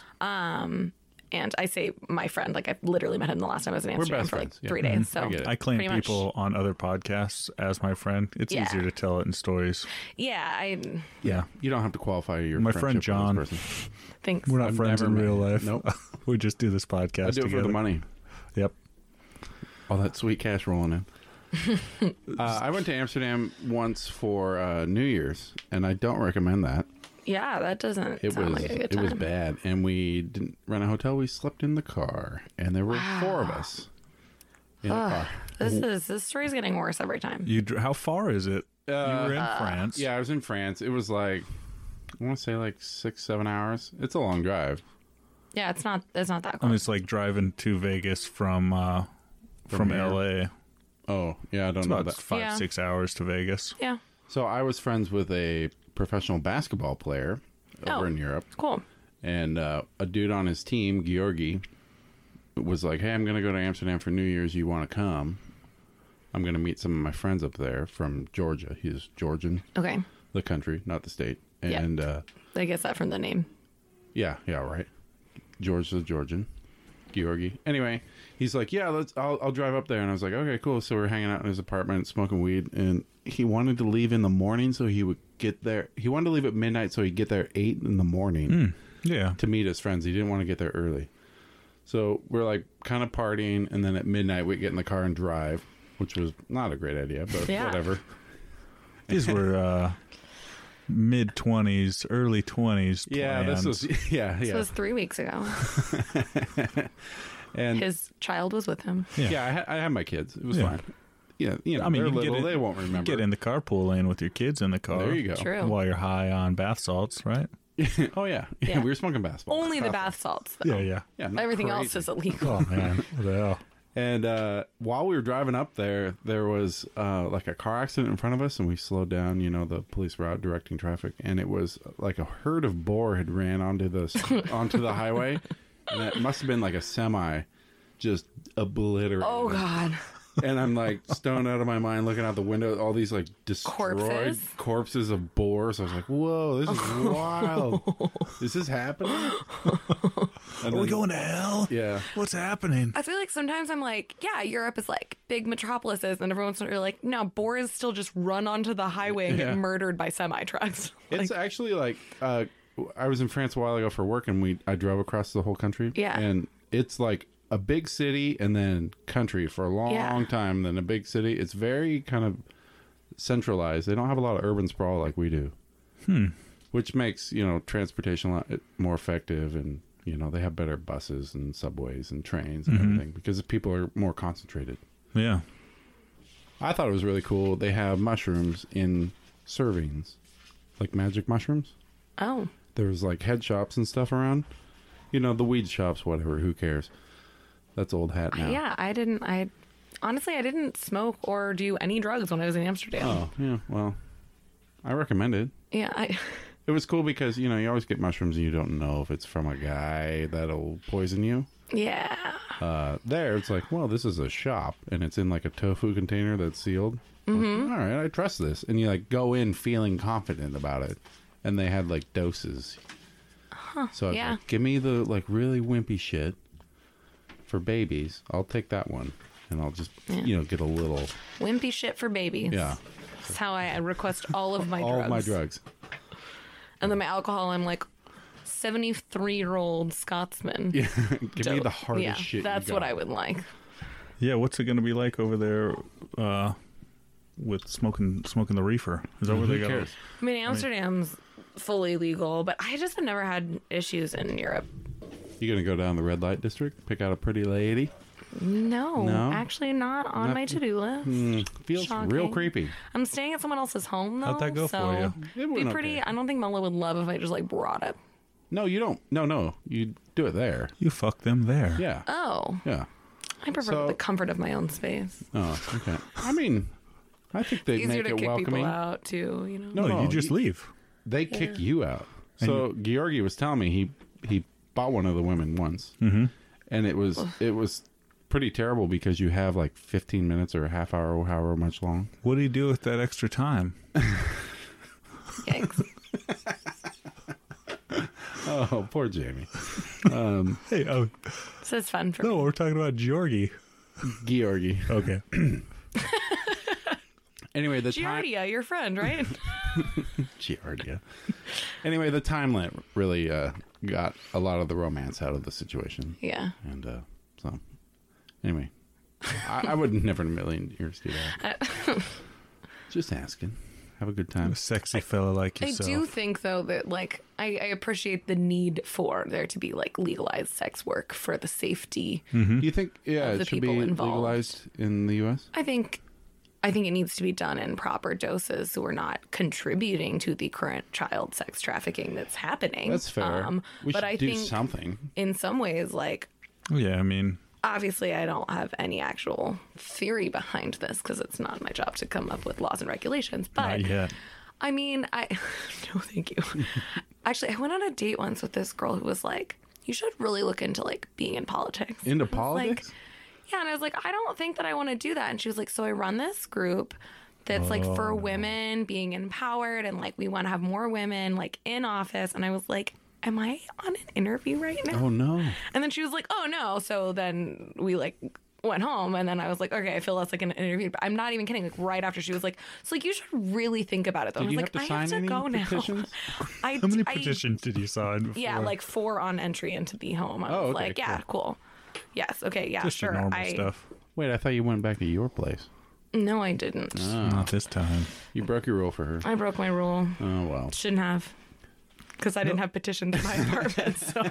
And I say my friend, like I literally met him the last time I was in Amsterdam best for like friends, yeah. three days. So I get it. I claim pretty much- people on other podcasts as my friend. It's Yeah. easier to tell it in stories. yeah, I Yeah. You don't have to qualify your My friendship friend with this John. person. think We're not I've friends never in met real him. life. Nope. We just do this podcast I do it together. for the money. Yep. All that sweet cash rolling in. uh, I went to Amsterdam once for uh, New Year's, and I don't recommend that. yeah, that doesn't It sound was like a good it time. was bad, and we didn't rent a hotel. We slept in the car, and there were four of us in the car. This is this story's getting worse every time. You dr- how far is it? you Uh, were in France. Yeah, I was in France. It was like I want to say like six, seven hours. It's a long drive. Yeah, it's not it's not that I mean, close. it's like driving to Vegas from uh, From from, here? L A. Oh, yeah, I don't It's know about that. five Yeah. six hours to Vegas. Yeah, So I was friends with a professional basketball player over Oh. in Europe, cool. and uh, a dude on his team, Georgi, was like, "Hey, I'm going to go to Amsterdam for New Year's. You want to come? I'm going to meet some of my friends up there from Georgia. He's Georgian, Okay, the country, not the state. Yeah. And uh, I guess that from the name. yeah, yeah, right. George the Georgian, Georgi. Anyway, he's like, "Yeah, let's. I'll, I'll drive up there." And I was like, "Okay, cool." So we're hanging out in his apartment, smoking weed, and he wanted to leave in the morning so he would get there. He wanted to leave at midnight so he'd get there eight in the morning Yeah. to meet his friends. He didn't want to get there early. So we're like kind of partying, and then at midnight we get in the car and drive, which was not a great idea, but Yeah. whatever. These were uh, mid twenties, early twenties. Yeah, this was yeah, This yeah. was three weeks ago. and His child was with him. Yeah. yeah, I, had, I had my kids. It was Yeah. fine. Yeah, you know, I mean, they're you can little. get in, they won't remember. Get in the carpool lane with your kids in the car. There you go. True. While you're high on bath salts, right? Oh yeah. yeah, Yeah. We were smoking basketball. Only the bath salts, though. Yeah, yeah. Yeah, not Everything else crazy. is illegal. Oh man, what the hell? And uh, while we were driving up there, there was uh, like a car accident in front of us, and we slowed down. You know, the police were out directing traffic, and it was like a herd of boar had ran onto the onto the highway, and it must have been like a semi, just obliterated. Oh God. And I'm like stoned out of my mind, looking out the window, all these like destroyed Corpses? corpses of boars. I was like, "Whoa, this is wild! Is this happening?" And Are we then- going to hell? Yeah. What's happening? I feel like sometimes I'm like, yeah, Europe is like big metropolises, and everyone's sort of like, no, boars still just run onto the highway and Yeah. get murdered by semi trucks. It's actually like uh, I was in France a while ago for work, and we I drove across the whole country. Yeah. and it's like a big city and then country for a long Yeah. time. Then a big city. It's very kind of centralized. They don't have a lot of urban sprawl like we do, hmm. which makes you know transportation a lot more effective, and you know they have better buses and subways and trains and everything because people are more concentrated. Yeah. I thought it was really cool. They have mushrooms in servings, like magic mushrooms. Oh, There was like head shops and stuff around. You know, the weed shops, whatever. Who cares? That's old hat now. yeah. I didn't. I honestly, I didn't smoke or do any drugs when I was in Amsterdam. Oh, yeah. Well, I recommend it. Yeah. I, It was cool because, you know, you always get mushrooms and you don't know if it's from a guy that'll poison you. Yeah. Uh, there, it's like, well, this is a shop, and it's in like a tofu container that's sealed. Mm-hmm. Like, all right, I trust this, and you like go in feeling confident about it, and they had like doses. Huh. So I was Yeah. like, give me the like really wimpy shit for babies. I'll take that one, and I'll just Yeah. you know get a little Wimpy shit for babies. yeah That's how I request all of my all drugs. of my drugs. And then my alcohol, I'm like seventy-three-year-old Scotsman. Yeah, give me Dope. the hardest yeah, shit. That's you what got. I would like. Yeah, what's it going to be like over there uh, with smoking smoking the reefer? Is that where Who they go? cares? I mean, Amsterdam's fully legal, but I just have never had issues in Europe. You gonna go down the red light district, pick out a pretty lady? No, No? actually not on Not- my to-do list. Mm, feels Shocking. real creepy. I'm staying at someone else's home, though. How'd that go so for you? It Be went pretty. okay. I don't think Mella would love if I just like brought it. No, you don't. No, no, you do it there. You fuck them there. Yeah, Oh, yeah. I prefer So- the comfort of my own space. Oh, okay. I mean, I think they Easier make to it kick welcoming. people out too. You know. No, No, no, you just you- leave. They kick Yeah. you out. So Georgi was telling me he he bought one of the women once, Mm-hmm. and it was it was pretty terrible because you have like fifteen minutes or a half hour, or however much long. What do you do with that extra time? Yikes. Oh, poor Jamie. Um, Hey, oh So it's fun for no, me. we're talking about Georgi. Georgi. Okay. Anyway, the time. Giardia, your friend, right? Giardia. Anyway, the time limit really uh, got a lot of the romance out of the situation, yeah. and uh, so anyway, I, I would never in a million years do that. Just asking. Have a good A time. sexy fella like I yourself. do think though that like I, I appreciate the need for there to be like legalized sex work for the safety. Do you think, yeah, Of the it should be people involved. legalized in the U S? I think I think it needs to be done in proper doses so we're not contributing to the current child sex trafficking that's happening. That's fair. Um, we but should I do think something. in some ways like Yeah, I mean, obviously I don't have any actual theory behind this because it's not my job to come up with laws and regulations. But not yet. I mean, I no, thank you. Actually, I went on a date once with this girl who was like, "You should really look into like being in politics." Into I was politics? Like, yeah, and I was like, "I don't think that I want to do that." And she was like, "So I run this group that's like for Oh. women being empowered, and like we want to have more women like in office." And I was like, "Am I on an interview right now?" Oh, no. And then she was like, "Oh no!" So then we like went home, and then I was like, "Okay, I feel less like an interview." But I'm not even kidding. Like right after she was like, "So like you should really think about it." Though Did I was you like, have to "I sign have to any go now." petitions? I, How many I- petitions did you sign before? Yeah, like four on entry into the home. I was Oh, okay, like, "Yeah, cool. Yes, okay, yeah, just sure." the normal I stuff. Wait, I thought you went back to your place. no, I didn't. Oh, Not this time. you broke your rule for her. I broke my rule. Oh, well. Shouldn't have, because I didn't have petitions in my apartment. So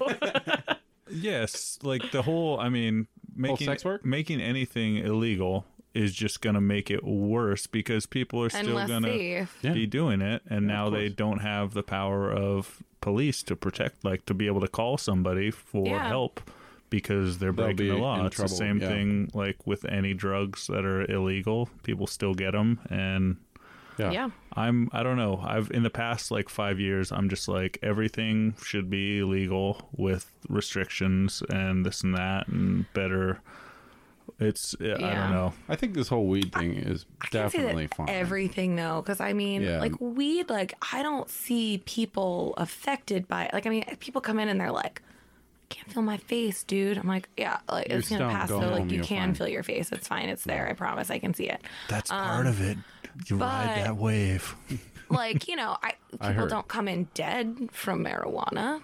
Yes, like the whole. I mean, making sex work? making anything illegal is just going to make it worse because people are and still less going to safe. Yeah. be doing it, and Yeah, now of they course. don't have the power of police to protect, like to be able to call somebody for Yeah. help because they're They'll breaking be the law. in It's trouble, the same yeah. thing like with any drugs that are illegal. People still get them, and Yeah. Yeah. I'm I don't know. I've in the past like five years, I'm just like everything should be legal with restrictions and this and that and better. It's I Yeah. don't know. I think this whole weed thing is I can't say definitely that fine. everything though, because I mean, Yeah. like weed, like I don't see people affected by it. Like I mean, people come in and they're like, "I can't feel my face, dude." I'm like, "Yeah, like You're it's gonna stoned. pass. Go So home, like you you're can fine." feel your face. It's fine. It's there. I promise. I can see it." That's part of it. You ride but- that wave. Like you know, I I people heard. don't come in dead from marijuana.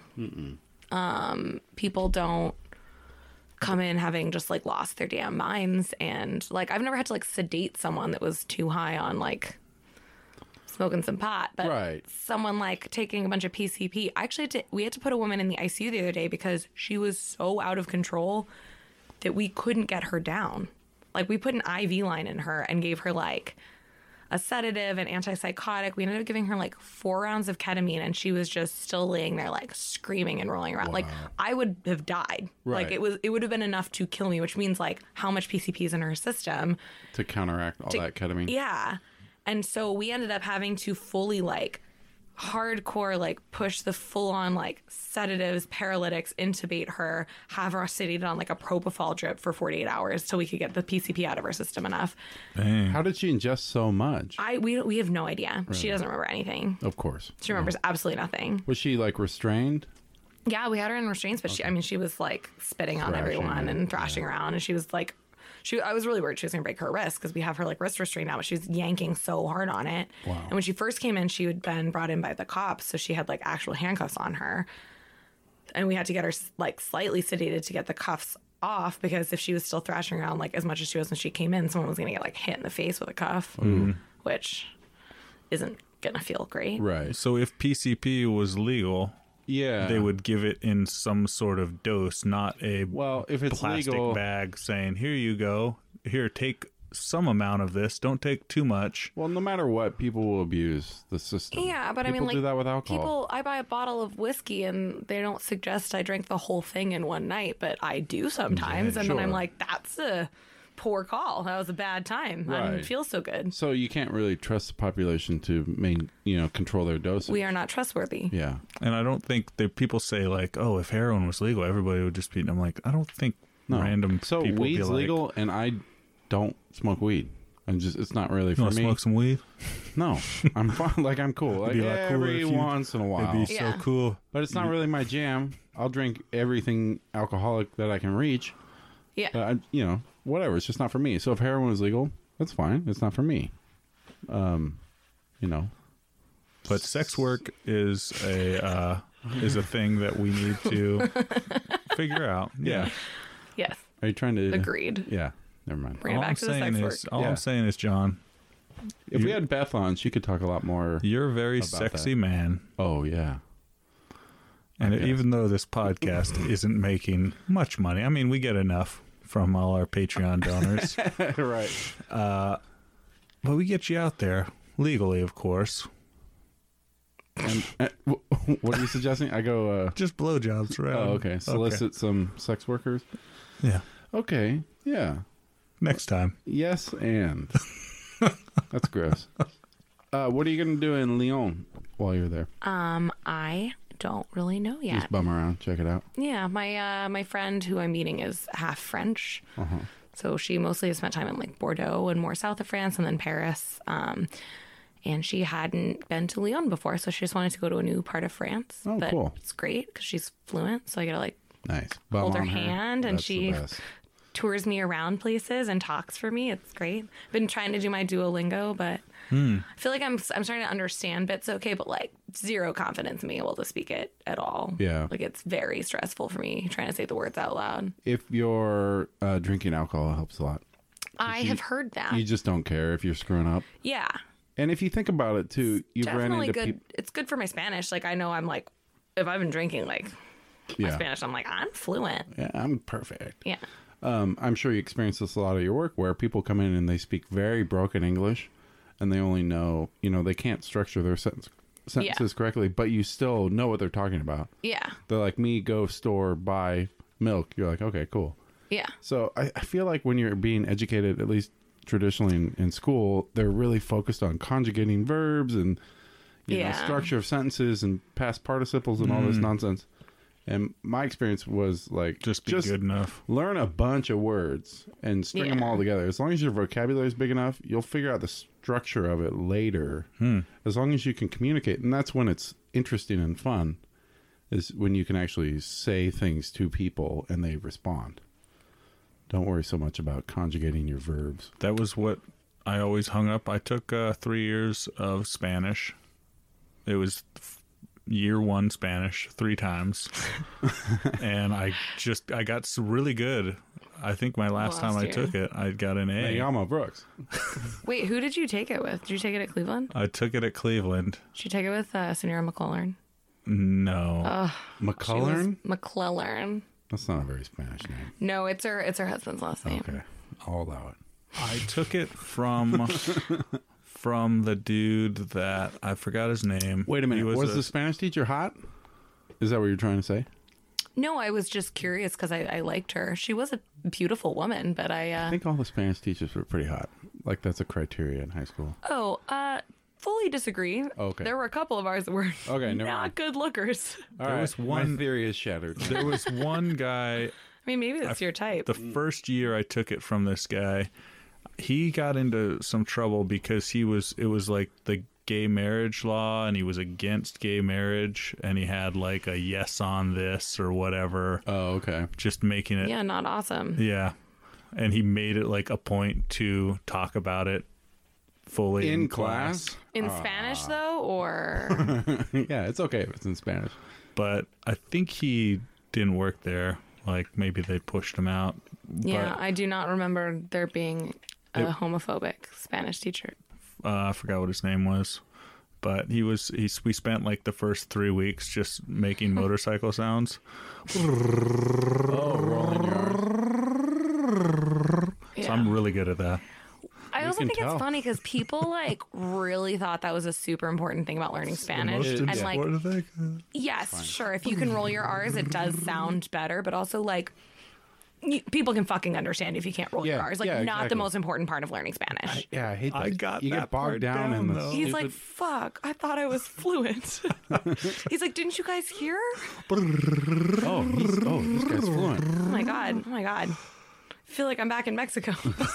Um, people don't come in having just like lost their damn minds, and like I've never had to like sedate someone that was too high on like smoking some pot, but Right. someone like taking a bunch of P C P. I actually had to, we had to put a woman in the I C U the other day because she was so out of control that we couldn't get her down. Like we put an I V line in her and gave her like a sedative, an antipsychotic. We ended up giving her like four rounds of ketamine, and she was just still laying there like screaming and rolling around. Like I would have died. Like Right. it was, it would have been enough to kill me, which means like how much P C P is in her system. to counteract all that ketamine. Yeah. And so we ended up having to fully like hardcore, like push the full on like sedatives, paralytics, intubate her, have her sedated on like a propofol drip for forty-eight hours till we could get the P C P out of her system enough. Dang. How did she ingest so much? I we we have no idea. She doesn't remember anything. Of course. She remembers absolutely nothing. Was she like restrained? Yeah, we had her in restraints, but she I mean she was like spitting on Thrashing everyone and- and thrashing around, and she was like She, I was really worried she was going to break her wrist because we have her like wrist restrained now, but she was yanking so hard on it. Wow. And when she first came in, she had been brought in by the cops, so she had like actual handcuffs on her, and we had to get her like slightly sedated to get the cuffs off because if she was still thrashing around like as much as she was when she came in, someone was going to get like hit in the face with a cuff, Mm-hmm. which isn't going to feel great. Right. So if P C P was legal, Yeah. they would give it in some sort of dose, not a Well, if it's plastic legal, bag saying, here you go, here, take some amount of this, don't take too much. well, no matter what, people will abuse the system. Yeah, but I People mean, like, do that with alcohol. people, I buy a bottle of whiskey and they don't suggest I drink the whole thing in one night, but I do sometimes. Yeah, and then I'm sure. like, that's a poor call. That was a bad time. I didn't Right. feel so good. So you can't really trust the population to main, you know, control their dosage. We are not trustworthy. Yeah. And I don't think that people say, like, oh, if heroin was legal, everybody would just be. I'm like, I don't think No. random So people weed's be like, legal, and I don't smoke weed. I'm just, it's not really you for want to me. smoke some weed? No, I'm fine. Like, I'm cool. Like, be a lot cooler every if you- once in a while. It'd be Yeah. so cool. But it's not really my jam. I'll drink everything alcoholic that I can reach. Yeah. But I, you know, whatever. It's just not for me. So if heroin is legal, that's fine. It's not for me. Um, you know. But sex work is a uh, is a thing that we need to figure out. Yeah. Yes. Are you trying to? Agreed. Yeah. Never mind. Bring it All back I'm to the saying sex is, work. all Yeah. I'm saying is, John, If we You- had Beth on, she could talk a lot more. you're a very About sexy that. man. Oh yeah. And Okay. even though this podcast isn't making much money, I mean, we get enough from all our Patreon donors, Right. but we get you out there legally, of course. And uh, wh- what are you suggesting? I go. Uh, Just blowjobs around. oh, okay. Solicit some sex workers. Yeah. Okay. Yeah. Next time. Yes, and that's gross. Uh, what are you going to do in Lyon while you're there? Um, I don't really know yet. Just bum around, check it out. Yeah, my uh, my friend who I'm meeting is half French, Uh-huh. so she mostly has spent time in like Bordeaux and more south of France, and then Paris. Um, and she hadn't been to Lyon before, so she just wanted to go to a new part of France. Oh, but cool. it's great because she's fluent, so I get to like Nice. Bum hold her on hand, and That's the she best. tours me around places and talks for me. It's great. Been trying to do my Duolingo, but Hmm. I feel like I'm I'm starting to understand bits okay, but like zero confidence in being able to speak it at all. Yeah. like it's very stressful for me trying to say the words out loud. If you're uh, drinking alcohol, it helps a lot. I have heard that. You just don't care if you're screwing up. Yeah, And if you think about it too, you've ran definitely into good. people. It's good for my Spanish. Like I know I'm like, if I've been drinking like my Yeah. Spanish, I'm like I'm fluent. Yeah, I'm perfect. Yeah, Um, I'm sure you experience this a lot at your work where people come in and they speak very broken English and they only know, you know, they can't structure their sentence, sentences correctly, but you still know what they're talking about. yeah, They're like, me, go store, buy milk. You're like, okay, cool. yeah. So I, I feel like when you're being educated, at least traditionally in, in school, they're really focused on conjugating verbs and, you know, Yeah. structure of sentences and past participles and all this nonsense. And my experience was like, Just be good enough. learn a bunch of words and string them Yeah. all together. As long as your vocabulary is big enough, you'll figure out the structure of it later. Hmm. As long as you can communicate, and that's when it's interesting and fun, is when you can actually say things to people and they respond. Don't worry so much about conjugating your verbs. That was what I always hung up. I took uh, three years of Spanish. It was f- year one Spanish three times, and I just I got s- really good. I think my last time Last I year. took it, I got an A. Mayama Brooks. Wait, who did you take it with? Did you take it at Cleveland? I took it at Cleveland. Did you take it with uh, Senora McClellan? No, She was McCullern? McClellan. That's not a very Spanish name. No, it's her. It's her husband's last name. Okay. I'll allow it. I took it from from the dude that I forgot his name. Wait a minute. He Was, a- the Spanish teacher hot? Is that what you're trying to say? No, I was just curious because I, I liked her. She was a beautiful woman, but I. I Uh, think all the Spanish teachers were pretty hot. Like that's a criteria in high school. oh, uh, fully disagree. Okay. There were a couple of ours that were Okay, never not mind. good lookers. All There right, was one- my theory is shattered. There was one guy, I mean, maybe that's your type. the first year I took it from this guy, he got into some trouble because he was, it was like the gay marriage law and he was against gay marriage and he had like a yes on this or whatever, Oh, okay. just making it. yeah, not awesome. Yeah. And he made it like a point to talk about it fully in, In class? In Spanish, though, or Yeah, it's okay if it's in Spanish. But I think he didn't work there. Like maybe they pushed him out. yeah, But I do not remember there being a It- homophobic Spanish teacher. uh, I forgot what his name was. But he was. He's. We spent like the first three weeks just making motorcycle sounds. Oh, rolling your R's. Yeah. So I'm really good at that. I We also can think tell. it's funny because people like really thought that was a super important thing about learning Spanish, most and yeah. like What do they? yes, sure, if you can roll your R's, it does sound better, but also like. You, people can fucking understand if you can't roll your Yeah, R's. Like, yeah, not the exactly. most important part of learning Spanish. Yeah, I hate that. I got you that get bogged part down, in down, the though. He's stupid- like, fuck, I thought I was fluent. He's like, didn't you guys hear? oh, he's, oh, this guy's fluent. Oh my God. Oh my God. I feel like I'm back in Mexico.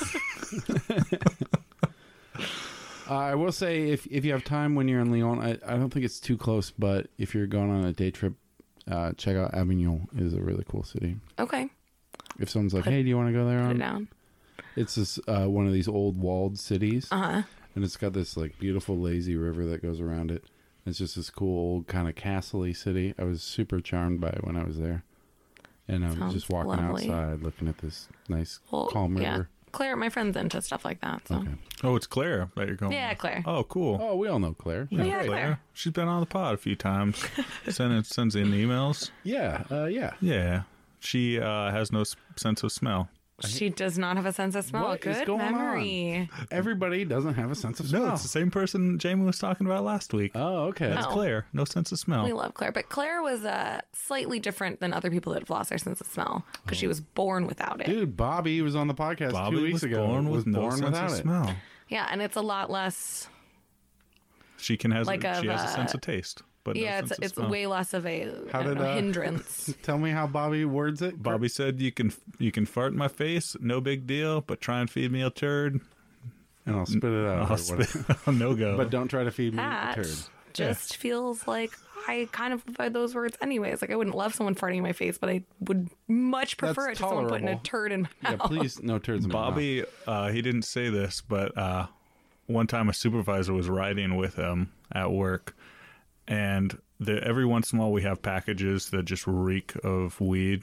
Uh, I will say, if if you have time when you're in Lyon, I, I don't think it's too close, but if you're going on a day trip, uh, check out Avignon. It is a really cool city. Okay. If someone's like, hey, do you want to go there? Put it On? down. It's this uh, one of these old walled cities, Uh huh. and it's got this like beautiful lazy river that goes around it. It's just this cool old kind of castle-y city. I was super charmed by it when I was there, and I was Sounds just walking lovely. outside looking at this nice Well, calm yeah. river. Claire, my friend's into stuff like that. So. Okay. Oh, it's Claire that you're going. Yeah, with. Claire. Oh, cool. Oh, we all know Claire. Yeah, yeah, Claire. She's been on the pod a few times. Sends sends in emails. Yeah, uh, yeah. Yeah. She uh, has no s- sense of smell. She does not have a sense of smell. What is Good going on? memory. Everybody doesn't have a sense of smell. No, it's the same person Jamie was talking about last week. Oh, okay. That's Oh. Claire. No sense of smell. We love Claire, but Claire was uh, slightly different than other people that have lost their sense of smell because she was born without it. Dude, Bobby was on the podcast Bobby two weeks was ago. born with was no born sense without of it. smell. Yeah, and it's a lot less. She can has Like a, she of, has a uh, sense of taste, but Yeah, no it's sense of it's smell. way less of a, How I don't did, know, uh, hindrance. Tell me how Bobby words it. Bobby said you can you can fart in my face, no big deal, but try and feed me a turd. And I'll spit it out. I'll or spit, whatever. no go. But don't try to feed me That a turd. just feels like I kind of avoid those words anyways. Like I wouldn't love someone farting in my face, but I would much prefer That's it to someone putting a tolerable. turd in my Yeah, mouth. please, no turds in my mouth. Bobby, uh, he didn't say this, but uh, one time a supervisor was riding with him at work, and the, every once in a while we have packages that just reek of weed,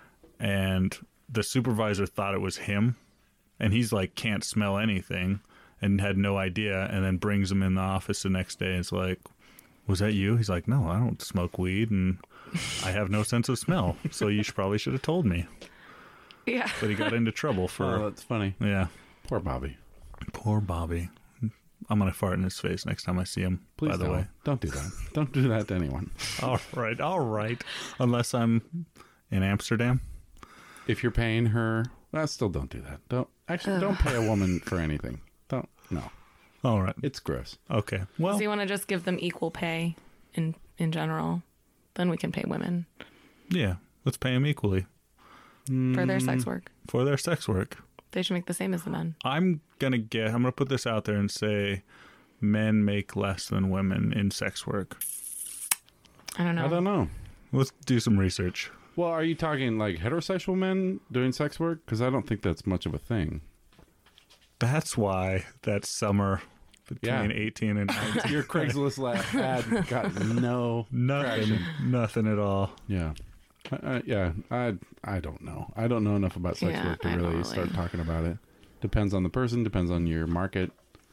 and the supervisor thought it was him, and he's like can't smell anything and had no idea, and then brings him in the office the next day and is like, was that you? He's like, no, I don't smoke weed and I have no sense of smell, so you should, probably should have told me. Yeah. But he got into trouble for Oh, that's funny. yeah. Poor Bobby. Poor Bobby. I'm gonna fart in his face next time I see him. Please by the don't. way. Don't do that. Don't do that to anyone. All right, all right. Unless I'm in Amsterdam. If you're paying her, well, still don't do that. Don't actually don't pay a woman for anything. Don't. No, All right. it's gross. Okay. Well, So you want to just give them equal pay in in general? Then we can pay women yeah. Let's pay them equally for their Mm. sex work. for their sex work. They should make the same as the men. I'm gonna get. I'm gonna put this out there and say, men make less than women in sex work. I don't know. I don't know. Let's do some research. Well, are you talking like heterosexual men doing sex work? Because I don't think that's much of a thing. That's why that summer between Yeah. eighteen and nineteen, Your Craigslist la- ad got no nothing, traction. nothing at all. Yeah. Uh, uh, yeah, I I don't know. I don't know enough about sex Yeah, work to I don't really, really. start talking about it. Depends on the person, depends on your market.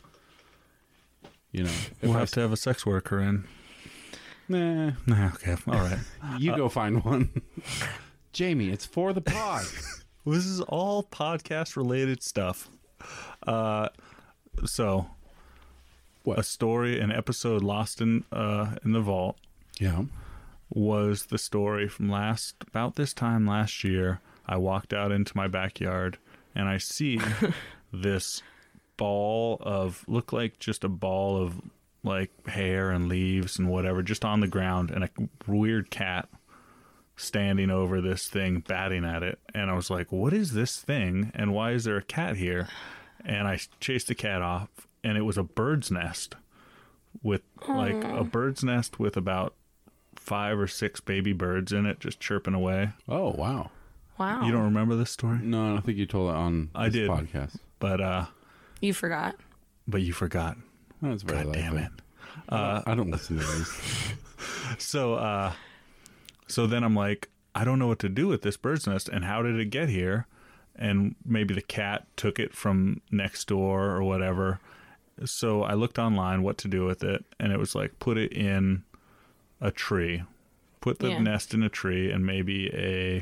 You know, if We'll I, have to have a sex worker in. nah, Nah, okay, all right. you go find one. Jamie, it's for the pod. Well, this is all podcast related stuff. Uh, so What? a story, an episode lost in uh in the vault Yeah. was the story from last about this time last year. I walked out into my backyard and I see this ball of look like just a ball of like hair and leaves and whatever just on the ground, and a weird cat standing over this thing batting at it. And I was like, what is this thing and why is there a cat here? And I chased the cat off, and it was a bird's nest with like a bird's nest with about five or six baby birds in it just chirping away. Oh, wow. Wow. You don't remember this story? No, I don't think you told it on I this did. podcast. But uh You forgot. but you forgot. That's very God damn likely. it. Uh, I don't listen to these. So, uh, so then I'm like, I don't know what to do with this bird's nest, and how did it get here? And maybe the cat took it from next door or whatever. So I looked online what to do with it, and it was like, put it in a tree, put the Yeah. nest in a tree, and maybe a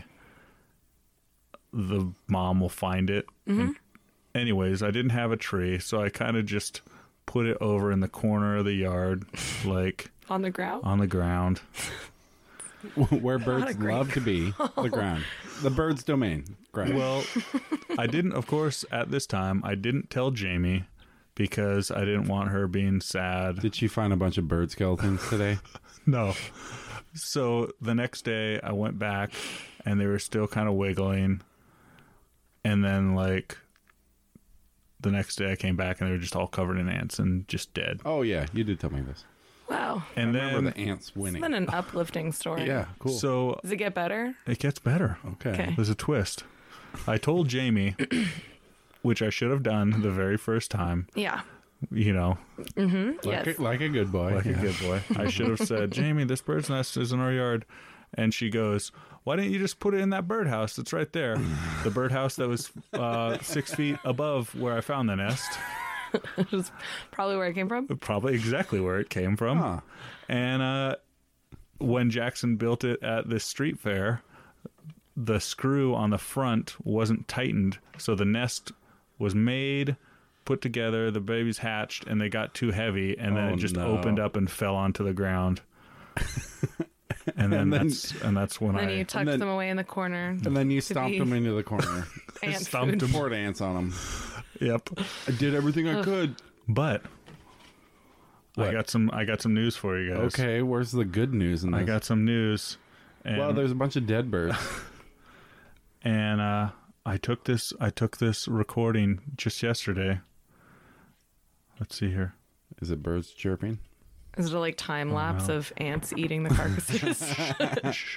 the mom will find it. And anyways, I didn't have a tree, so I kind of just put it over in the corner of the yard, like On the ground? on the ground. Where birds a great love to be, the ground. The bird's domain. Ground. Well, I didn't, of course, at this time, I didn't tell Jamie because I didn't want her being sad. Did she find a bunch of bird skeletons today? No. So the next day I went back and they were still kind of wiggling. And then, like, the next day I came back and they were just all covered in ants and just dead. Oh, yeah. You did tell me this. Wow. And I remember then, the ants winning. It's been an uplifting story. Yeah, cool. so Does it get better? it gets better. okay. Okay. There's a twist. I told Jamie, which I should have done the very first time, Yeah. you know, Like, Yes. a, like a good boy. like Yeah. a good boy. I should have said, Jamie, this bird's nest is in our yard. And she goes, why didn't you just put it in that birdhouse that's right there? The birdhouse that was uh, six feet above where I found the nest. Which is probably where it came from. Probably exactly where it came from. Huh. And uh, when Jackson built it at this street fair, the screw on the front wasn't tightened. So the nest was made, put together, the babies hatched, and they got too heavy. And then Oh, it just no. opened up and fell onto the ground. And then, And then- that's and that's when Then I you tucked then- them away in the corner. And then you stomped be- them into the corner. Ant stomped food. them. Poured ants on them. yep. I did everything I could. But I What? got some I got some news for you guys. Okay, where's the good news in this? I got some news. And, well, there's a bunch of dead birds. and uh, I took this I took this recording just yesterday. Let's see here. Is it birds chirping? Is it a like time lapse no. of ants eating the carcasses? Shh.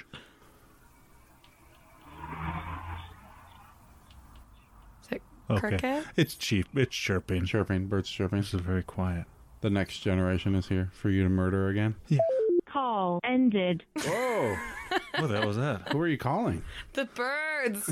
Is it Okay. cricket? It's cheap. It's chirping. Chirping, birds chirping. This is very quiet. The next generation is here for you to murder again. Call ended. Whoa! What the hell was that? Who are you calling? The birds.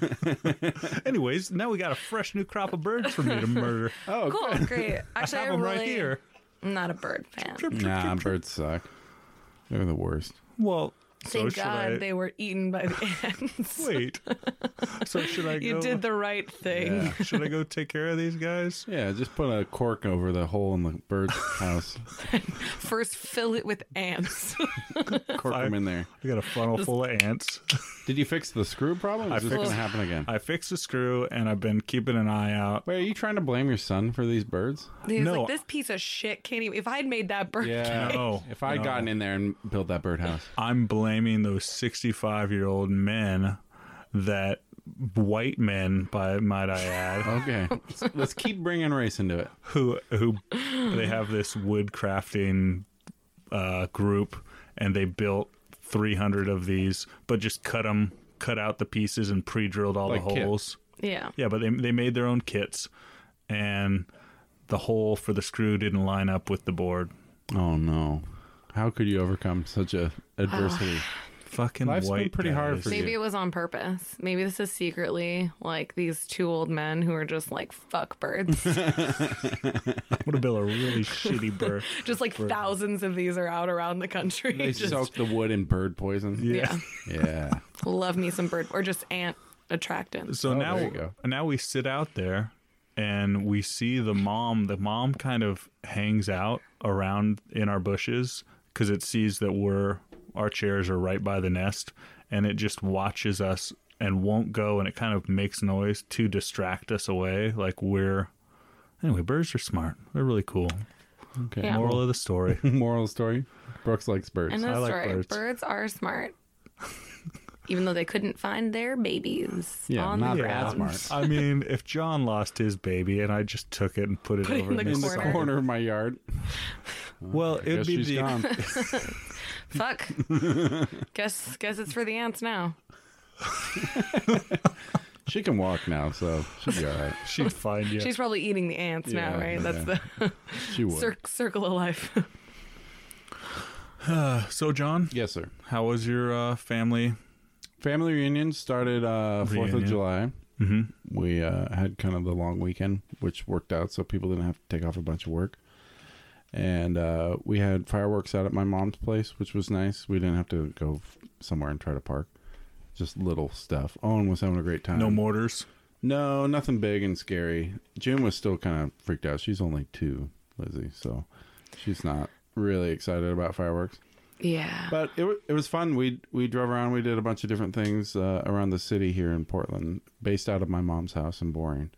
Anyways, now we got a fresh new crop of birds for me to murder. Oh, Cool, great. I Actually, have I them really, right here. I'm not a bird fan. Nah, birds suck. They're the worst. Well, so Thank should God I they were eaten by the ants. wait? So should I go? You did the right thing. Yeah. Should I go take care of these guys? Yeah, just put a cork over the hole in the bird's house. First, fill it with ants. Cork them in there. I got a funnel full of ants. Did you fix the screw problem? Is this fixed- going to happen again? I fixed the screw, and I've been keeping an eye out. Wait, are you trying to blame your son for these birds? He was No. like, this piece of shit can't even. If I'd made that bird, Yeah. No, If I'd no. gotten in there and built that birdhouse. I'm blaming those sixty-five-year-old men that white men, by might I add, Okay. let's, let's keep bringing race into it. who who they have this wood crafting uh, group, and they built three hundred of these, but just cut them, cut out the pieces, and pre-drilled all Like the kit. holes. yeah. Yeah, but they they made their own kits, and the hole for the screw didn't line up with the board. Oh, no. How could you overcome such a adversity? Fucking Life's been white pretty hard guys. for Maybe you. it was on purpose. Maybe this is secretly like these two old men who are just like fuck birds. Would have built a really shitty bird. Just like thousands of these are out around the country. They just, soak the wood in bird poison. yeah. Yeah. Love me some bird or just ant attractants. So Oh, now, there you go. now we sit out there, and we see the mom. The mom kind of hangs out around in our bushes because it sees that we're our chairs are right by the nest, and it just watches us and won't go, and it kind of makes noise to distract us away, like we're. Anyway, birds are smart. They're really cool. Okay. Yeah. Moral of the story. Moral of the story: Brooks likes birds. And I the like story, birds. birds are smart. Even though they couldn't find their babies Yeah, on not the that ground. smart. I mean, if John lost his baby and I just took it and put it Put it over in the this In the corner. corner of my yard. Well, I it'd guess be she's the gone. Fuck. guess guess it's for the ants now. She can walk now, so she'll be all right. she'd find you. She's probably eating the ants now, Yeah, right? That's the She would. cir- circle of life. So, John, Yes, sir. how was your uh, family? Family reunion started uh, fourth of Reunion. July. Mm-hmm. We uh, had kind of the long weekend, which worked out, so people didn't have to take off a bunch of work. And uh, we had fireworks out at my mom's place, which was nice. We didn't have to go f- somewhere and try to park. Just little stuff. Owen was having a great time. No mortars. No, nothing big and scary. June was still kind of freaked out. She's only two, Lizzie, so she's not really excited about fireworks. Yeah. But it wa- it was fun. We we drove around. We did a bunch of different things uh, around the city here in Portland, based out of my mom's house in Boring,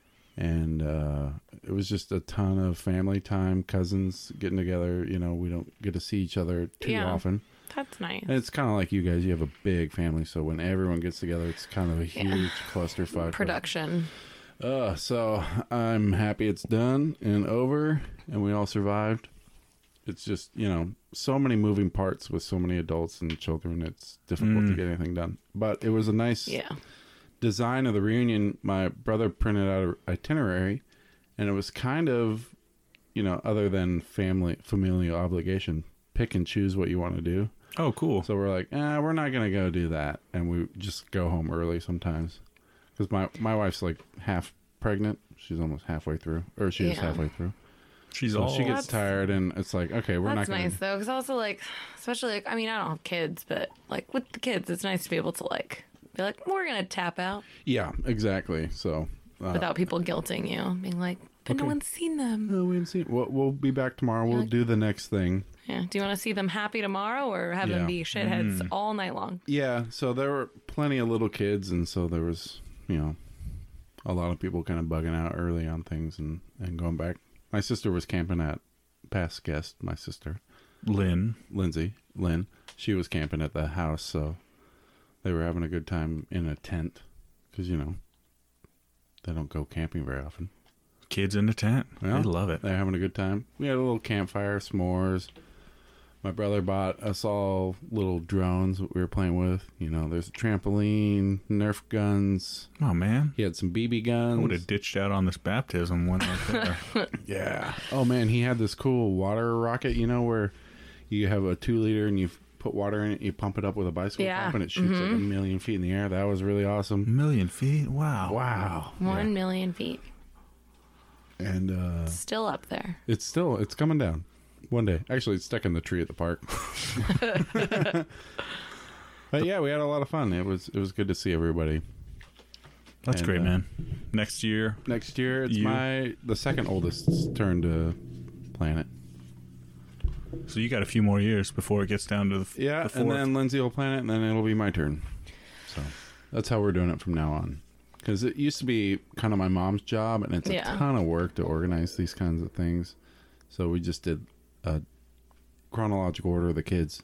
and uh, it was just a ton of family time, cousins getting together. You know, we don't get to see each other too Yeah. often. That's nice. And it's kind of like you guys. You have a big family, so when everyone gets together, it's kind of a Yeah. huge clusterfuck. of- Production. Uh, so I'm happy it's done and over, and we all survived. It's just, you know, so many moving parts with so many adults and children. It's difficult to Mm. get anything done. But it was a nice Yeah. design of the reunion. My brother printed out an itinerary, and it was kind of, you know, other than family familial obligation, pick and choose what you want to do. Oh, cool. So we're like, eh, we're not going to go do that. And we just go home early sometimes. Because my, my wife's like half pregnant. She's almost halfway through. Or she is Yeah. halfway through. She's So all. she gets That's- tired, and it's like, okay, we're That's not going nice though, because also like, especially like, I mean, I don't have kids, but like with the kids, it's nice to be able to like be like, we're gonna tap out Yeah, exactly. So, uh, without people guilting you, being like, but no Okay. one's seen them. no, we haven't seen. We'll, we'll be back tomorrow. We'll like- do the next thing. Yeah. Do you want to see them happy tomorrow or have Yeah. them be shitheads Mm. all night long? Yeah, so there were plenty of little kids, and so there was, you know, a lot of people kind of bugging out early on things and, and going back. My sister was camping at, past guest, my sister, Lynn. Lindsay, Lynn, she was camping at the house, so they were having a good time in a tent, because, you know, they don't go camping very often. Kids in the tent. Yeah. They love it. They're having a good time. We had a little campfire, s'mores. My brother bought us all little drones that we were playing with. You know, there's a trampoline, Nerf guns. Oh, man. He had some B B I guns. would have ditched out on this baptism one right there. Yeah. Oh, man, he had this cool water rocket, you know, where you have a two liter and you put water in it, you pump it up with a bicycle Yeah. pump, and it shoots like a million feet in the air. That was really A awesome. million feet? Wow. Wow. One million feet. And uh, Still up there. it's still, it's coming down. One day. Actually, it's stuck in the tree at the park. But yeah, we had a lot of fun. It was it was good to see everybody. That's And, great, uh, man. Next year, Next year, it's You- my the second oldest's turn to plan it. so you got a few more years before it gets down to the, f- Yeah, the and fourth. then Lindsay will plan it, and then it'll be my turn. So that's how we're doing it from now on. Because it used to be kind of my mom's job, and it's Yeah. a ton of work to organize these kinds of things. So we just did a chronological order of the kids.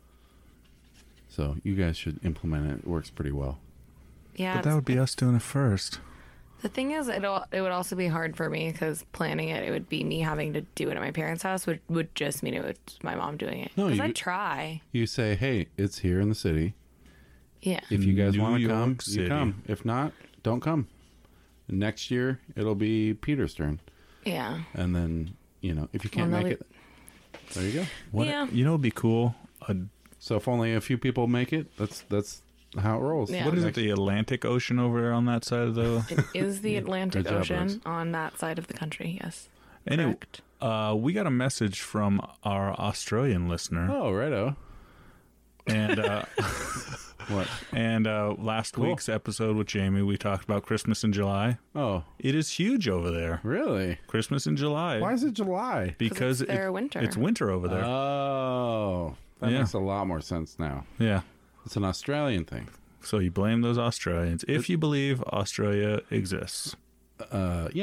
So you guys should implement it. It works pretty well. Yeah. But that it's- would be us doing it first. The thing is, it it would also be hard for me because planning it, it would be me having to do it at my parents' house, would would just mean it was my mom doing it. No, Because you- I try. You say, hey, it's here in the city. Yeah. If you guys New want to York come, City. you come. If not, don't come. Next year, it'll be Peter's turn. Yeah. And then, you know, if you can't Well, make no, it, there you go. What, Yeah. You know, it'd be cool. A, So if only a few people make it, that's that's how it rolls. Yeah. what is it? Next- The Atlantic Ocean over there on that side of the. It is the Atlantic Good job, Ocean Brooks. on that side of the country. Yes. Anyway, Correct. uh, we got a message from our Australian listener, Oh, righto. and uh, What? and uh, last Cool. week's episode with Jamie, we talked about Christmas in July. Oh, It is huge over there. really? Christmas in July. Why is it July? Because it's their it- winter. It's winter over there. Oh, that Yeah. makes a lot more sense now. yeah. It's an Australian thing. So you blame those Australians if you believe Australia exists. Uh, yeah,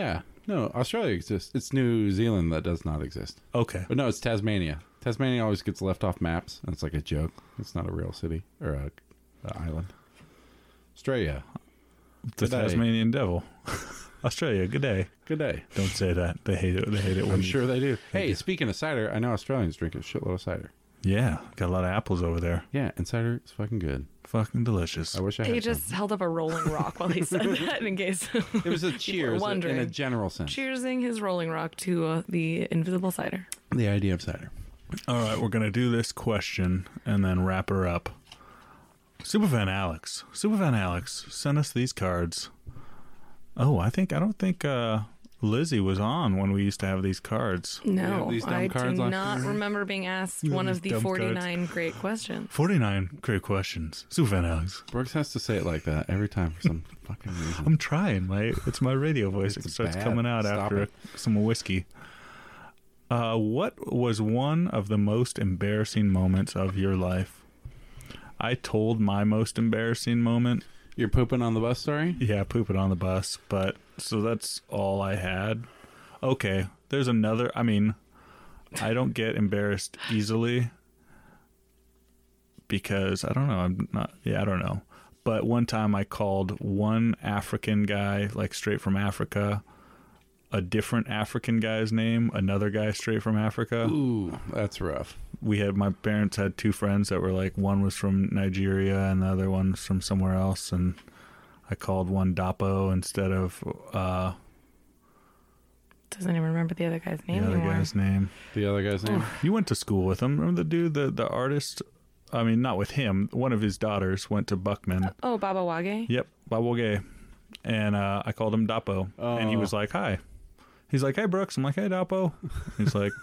No, Australia exists. It's New Zealand that does not exist. Okay. But no, it's Tasmania. Tasmania always gets left off maps, and it's like a joke. It's not a real city or a, a island. Australia. The Good day. Tasmanian devil. Australia, good day. Good day. Don't say that. They hate it. They hate it when I'm you- sure they do. Hey, speaking of cider, I know Australians drink a shitload of cider. Yeah, got a lot of apples over there. Yeah, and cider is fucking good. Fucking delicious. I wish I had He some. just held up a rolling rock while he said that in case It was a people cheers were in wondering. a general sense. Cheersing his rolling rock to uh, the invisible cider. The idea of cider. All right, we're gonna do this question and then wrap her up. Superfan Alex, Superfan Alex, send us these cards. Oh, I think I don't think uh, Lizzie was on when we used to have these cards. No, these dumb I do cards last not year? remember being asked Yeah, one these of the dumb cards. forty-nine great questions. Forty-nine great questions. Superfan Alex. Brooks has to say it like that every time for some fucking reason. I'm trying, my it's my radio voice. It It's starts bad. coming out Stop after it. some whiskey. Uh, what was one of the most embarrassing moments of your life? I told my most embarrassing moment. You're pooping on the bus story? Yeah, pooping on the bus, but so that's all I had. Okay, there's another. I mean, I don't get embarrassed easily because I don't know. I'm not. Yeah, I don't know. But one time I called one African guy, like straight from Africa, a different African guy's name, another guy straight from Africa. Ooh, that's rough. We had my parents had two friends that were like, one was from Nigeria and the other one was from somewhere else, and I called one Dapo instead of uh, Doesn't even remember the other guy's name the other anymore. guy's name. The other guy's name? You went to school with him. Remember the dude, the the artist? I mean, not with him. One of his daughters went to Buckman. Oh, Baba Wage. Yep, Baboge. And uh, I called him Dapo, and he Oh. was like, "Hi." He's like, "Hey, Brooks." I'm like, "Hey, Dapo." He's like,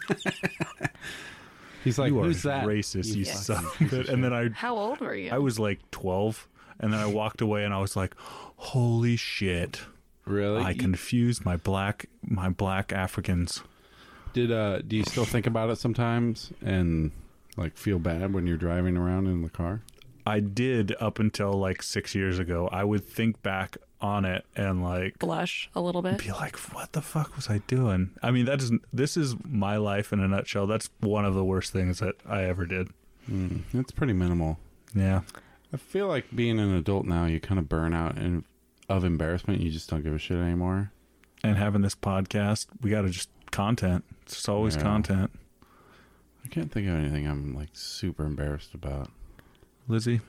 He's like, "You are who's that? racist, you Yes. son of a-" And then I How old were you? I was like twelve, and then I walked away, and I was like, "Holy shit!" Really? I confused my black my black Africans. Did uh do you still think about it sometimes and like feel bad when you're driving around in the car? I did up until like six years ago. I would think back on it and like Blush a little bit. be like, "What the fuck was I doing?" I mean, that is this is my life in a nutshell. That's one of the worst things that I ever did. Mm, it's pretty minimal. Yeah. I feel like being an adult now, you kind of burn out in, of embarrassment. You just don't give a shit anymore. And having this podcast, we got to just content. It's just always Yeah. content. I can't think of anything I'm like super embarrassed about. Lizzie,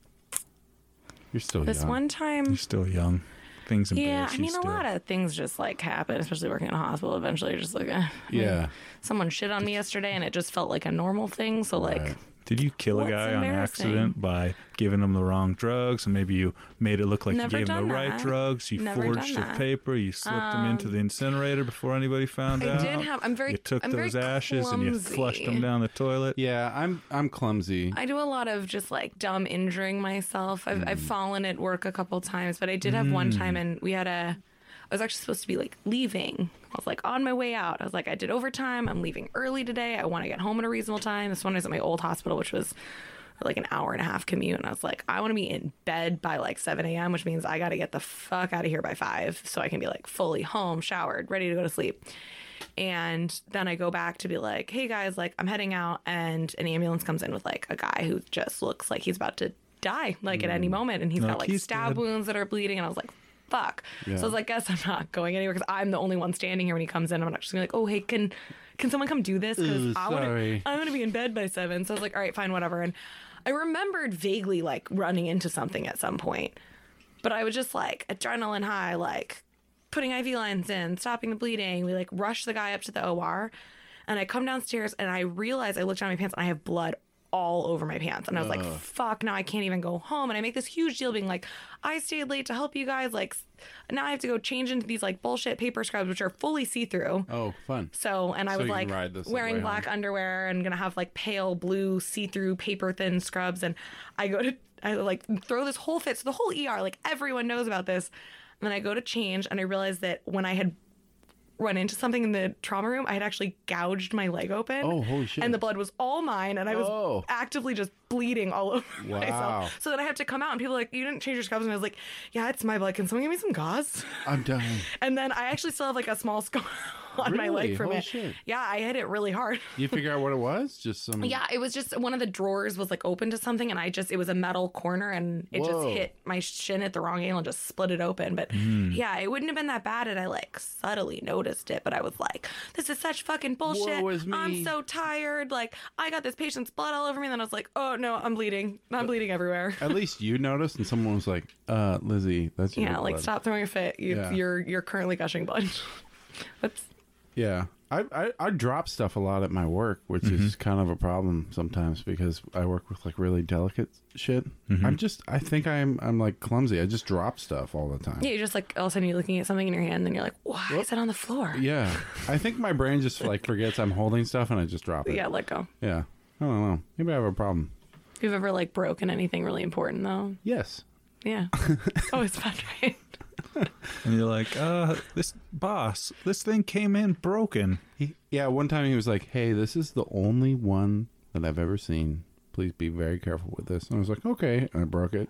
You're still This young. one time, you're still young. Things embarrass yeah, I you mean, still. a lot of things just like happen, especially working in a hospital. Eventually, you're just like, eh. Yeah. Someone shit on me yesterday, and it just felt like a normal thing. So, like, Right. Did you kill a What's guy on embarrassing? accident by giving him the wrong drugs, and maybe you made it look like Never you gave him done the right that. drugs? You Never forged done the that. paper. You slipped them into the incinerator before anybody found I out. did have. I'm very. You took I'm those very ashes and you clumsy. flushed them down the toilet. Yeah, I'm I'm clumsy. I do a lot of just like dumb injuring myself. I've, I've fallen at work a couple times, but I did have one time, and we had a. I was actually supposed to be like leaving. I was like on my way out. I was like, I did overtime. I'm leaving early today. I want to get home at a reasonable time. This one was at my old hospital, which was like an hour and a half commute. And I was like, I want to be in bed by like seven a.m., which means I got to get the fuck out of here by five so I can be like fully home, showered, ready to go to sleep. And then I go back to be like, hey guys, like I'm heading out, and an ambulance comes in with like a guy who just looks like he's about to die, like at any moment. And he's Like, got like he's stab dead. wounds that are bleeding. And I was like, fuck. Yeah. So I was like, guess I'm not going anywhere because I'm the only one standing here when he comes in. I'm not just gonna be like, oh, hey, can can someone come do this? Because Ooh, I want sorry. to I want to be in bed by seven. So I was like, all right, fine, whatever. And I remembered vaguely like running into something at some point, but I was just like adrenaline high, like putting I V lines in, stopping the bleeding. We like rush the guy up to the O R, and I come downstairs and I realize I look down my pants and I have blood all over my pants. And I was like, fuck, now I can't even go home. And I make this huge deal being like, I stayed late to help you guys. Like, now I have to go change into these like bullshit paper scrubs, which are fully see-through. Oh, fun. So, and I So was you can like ride the subway wearing black home. underwear and gonna have like pale blue see-through paper thin scrubs. And I go to, I like throw this whole fit. So the whole E R, like everyone knows about this. And then I go to change and I realize that when I had run into something in the trauma room. I had actually gouged my leg open. Oh, holy shit. And the blood was all mine, and I was Oh. actively just bleeding all over Wow. myself. So then I had to come out, and people were like, you didn't change your scrubs. And I was like, yeah, it's my blood. Can someone give me some gauze? I'm dying. And then I actually still have like a small scar on my Really? leg from Holy it. shit. Yeah, I hit it really hard. You figure out what it was? Just some. Yeah, it was just one of the drawers was like open to something, and I just it was a metal corner, and it Whoa. just hit my shin at the wrong angle and just split it open. But yeah, it wouldn't have been that bad had I like subtly noticed it. But I was like, this is such fucking bullshit. Woe is me. I'm so tired. Like I got this patient's blood all over me. And then I was like, oh no, I'm bleeding. I'm bleeding everywhere. At least you noticed, and someone was like, "Uh, Lizzie, that's your Yeah, like blood." stop throwing a fit. You, Yeah. You're you're currently gushing blood. Whoops. Yeah, I, I I drop stuff a lot at my work, which Mm-hmm. is kind of a problem sometimes because I work with like really delicate shit. Mm-hmm. I'm just I think I'm I'm like clumsy. I just drop stuff all the time. Yeah, you're just like all of a sudden you're looking at something in your hand, and you're like, why is it on the floor? Yeah, I think my brain just like forgets I'm holding stuff and I just drop it. Yeah, let go. Yeah. I don't know. Maybe I have a problem. If you've ever like broken anything really important though, Yes. yeah, it's always fun, right? And you're like, uh, this boss, this thing came in broken. He, yeah, one time he was like, "Hey, this is the only one that I've ever seen. Please be very careful with this." And I was like, "Okay," and I broke it.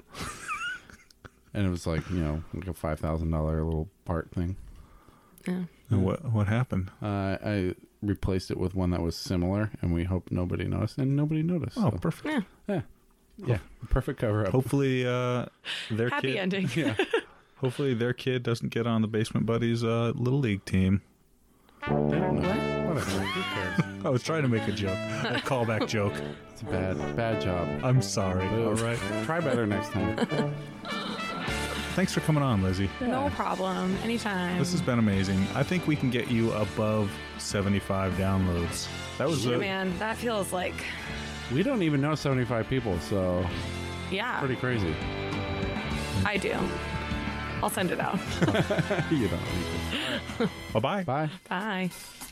And it was like, you know, like a five thousand dollar little part thing. Yeah. And what what happened? Uh, I replaced it with one that was similar, and we hope nobody noticed, and nobody noticed. Oh, so, perfect. Yeah. yeah, yeah, perfect cover up. Hopefully, uh, their Happy kid. ending. Yeah, Hopefully, their kid doesn't get on the Basement Buddies uh, little league team. they don't know. Whatever. Who cares? I was trying to make a joke, a callback joke. It's a bad, bad job. I'm sorry. All right. Try better next time. Thanks for coming on, Lizzie. No problem. Anytime. This has been amazing. I think we can get you above seventy-five downloads. That was Yeah, a, man, that feels like We don't even know seventy-five people, so yeah. pretty crazy. I do. I'll send it out. You know. bye bye. Bye. Bye.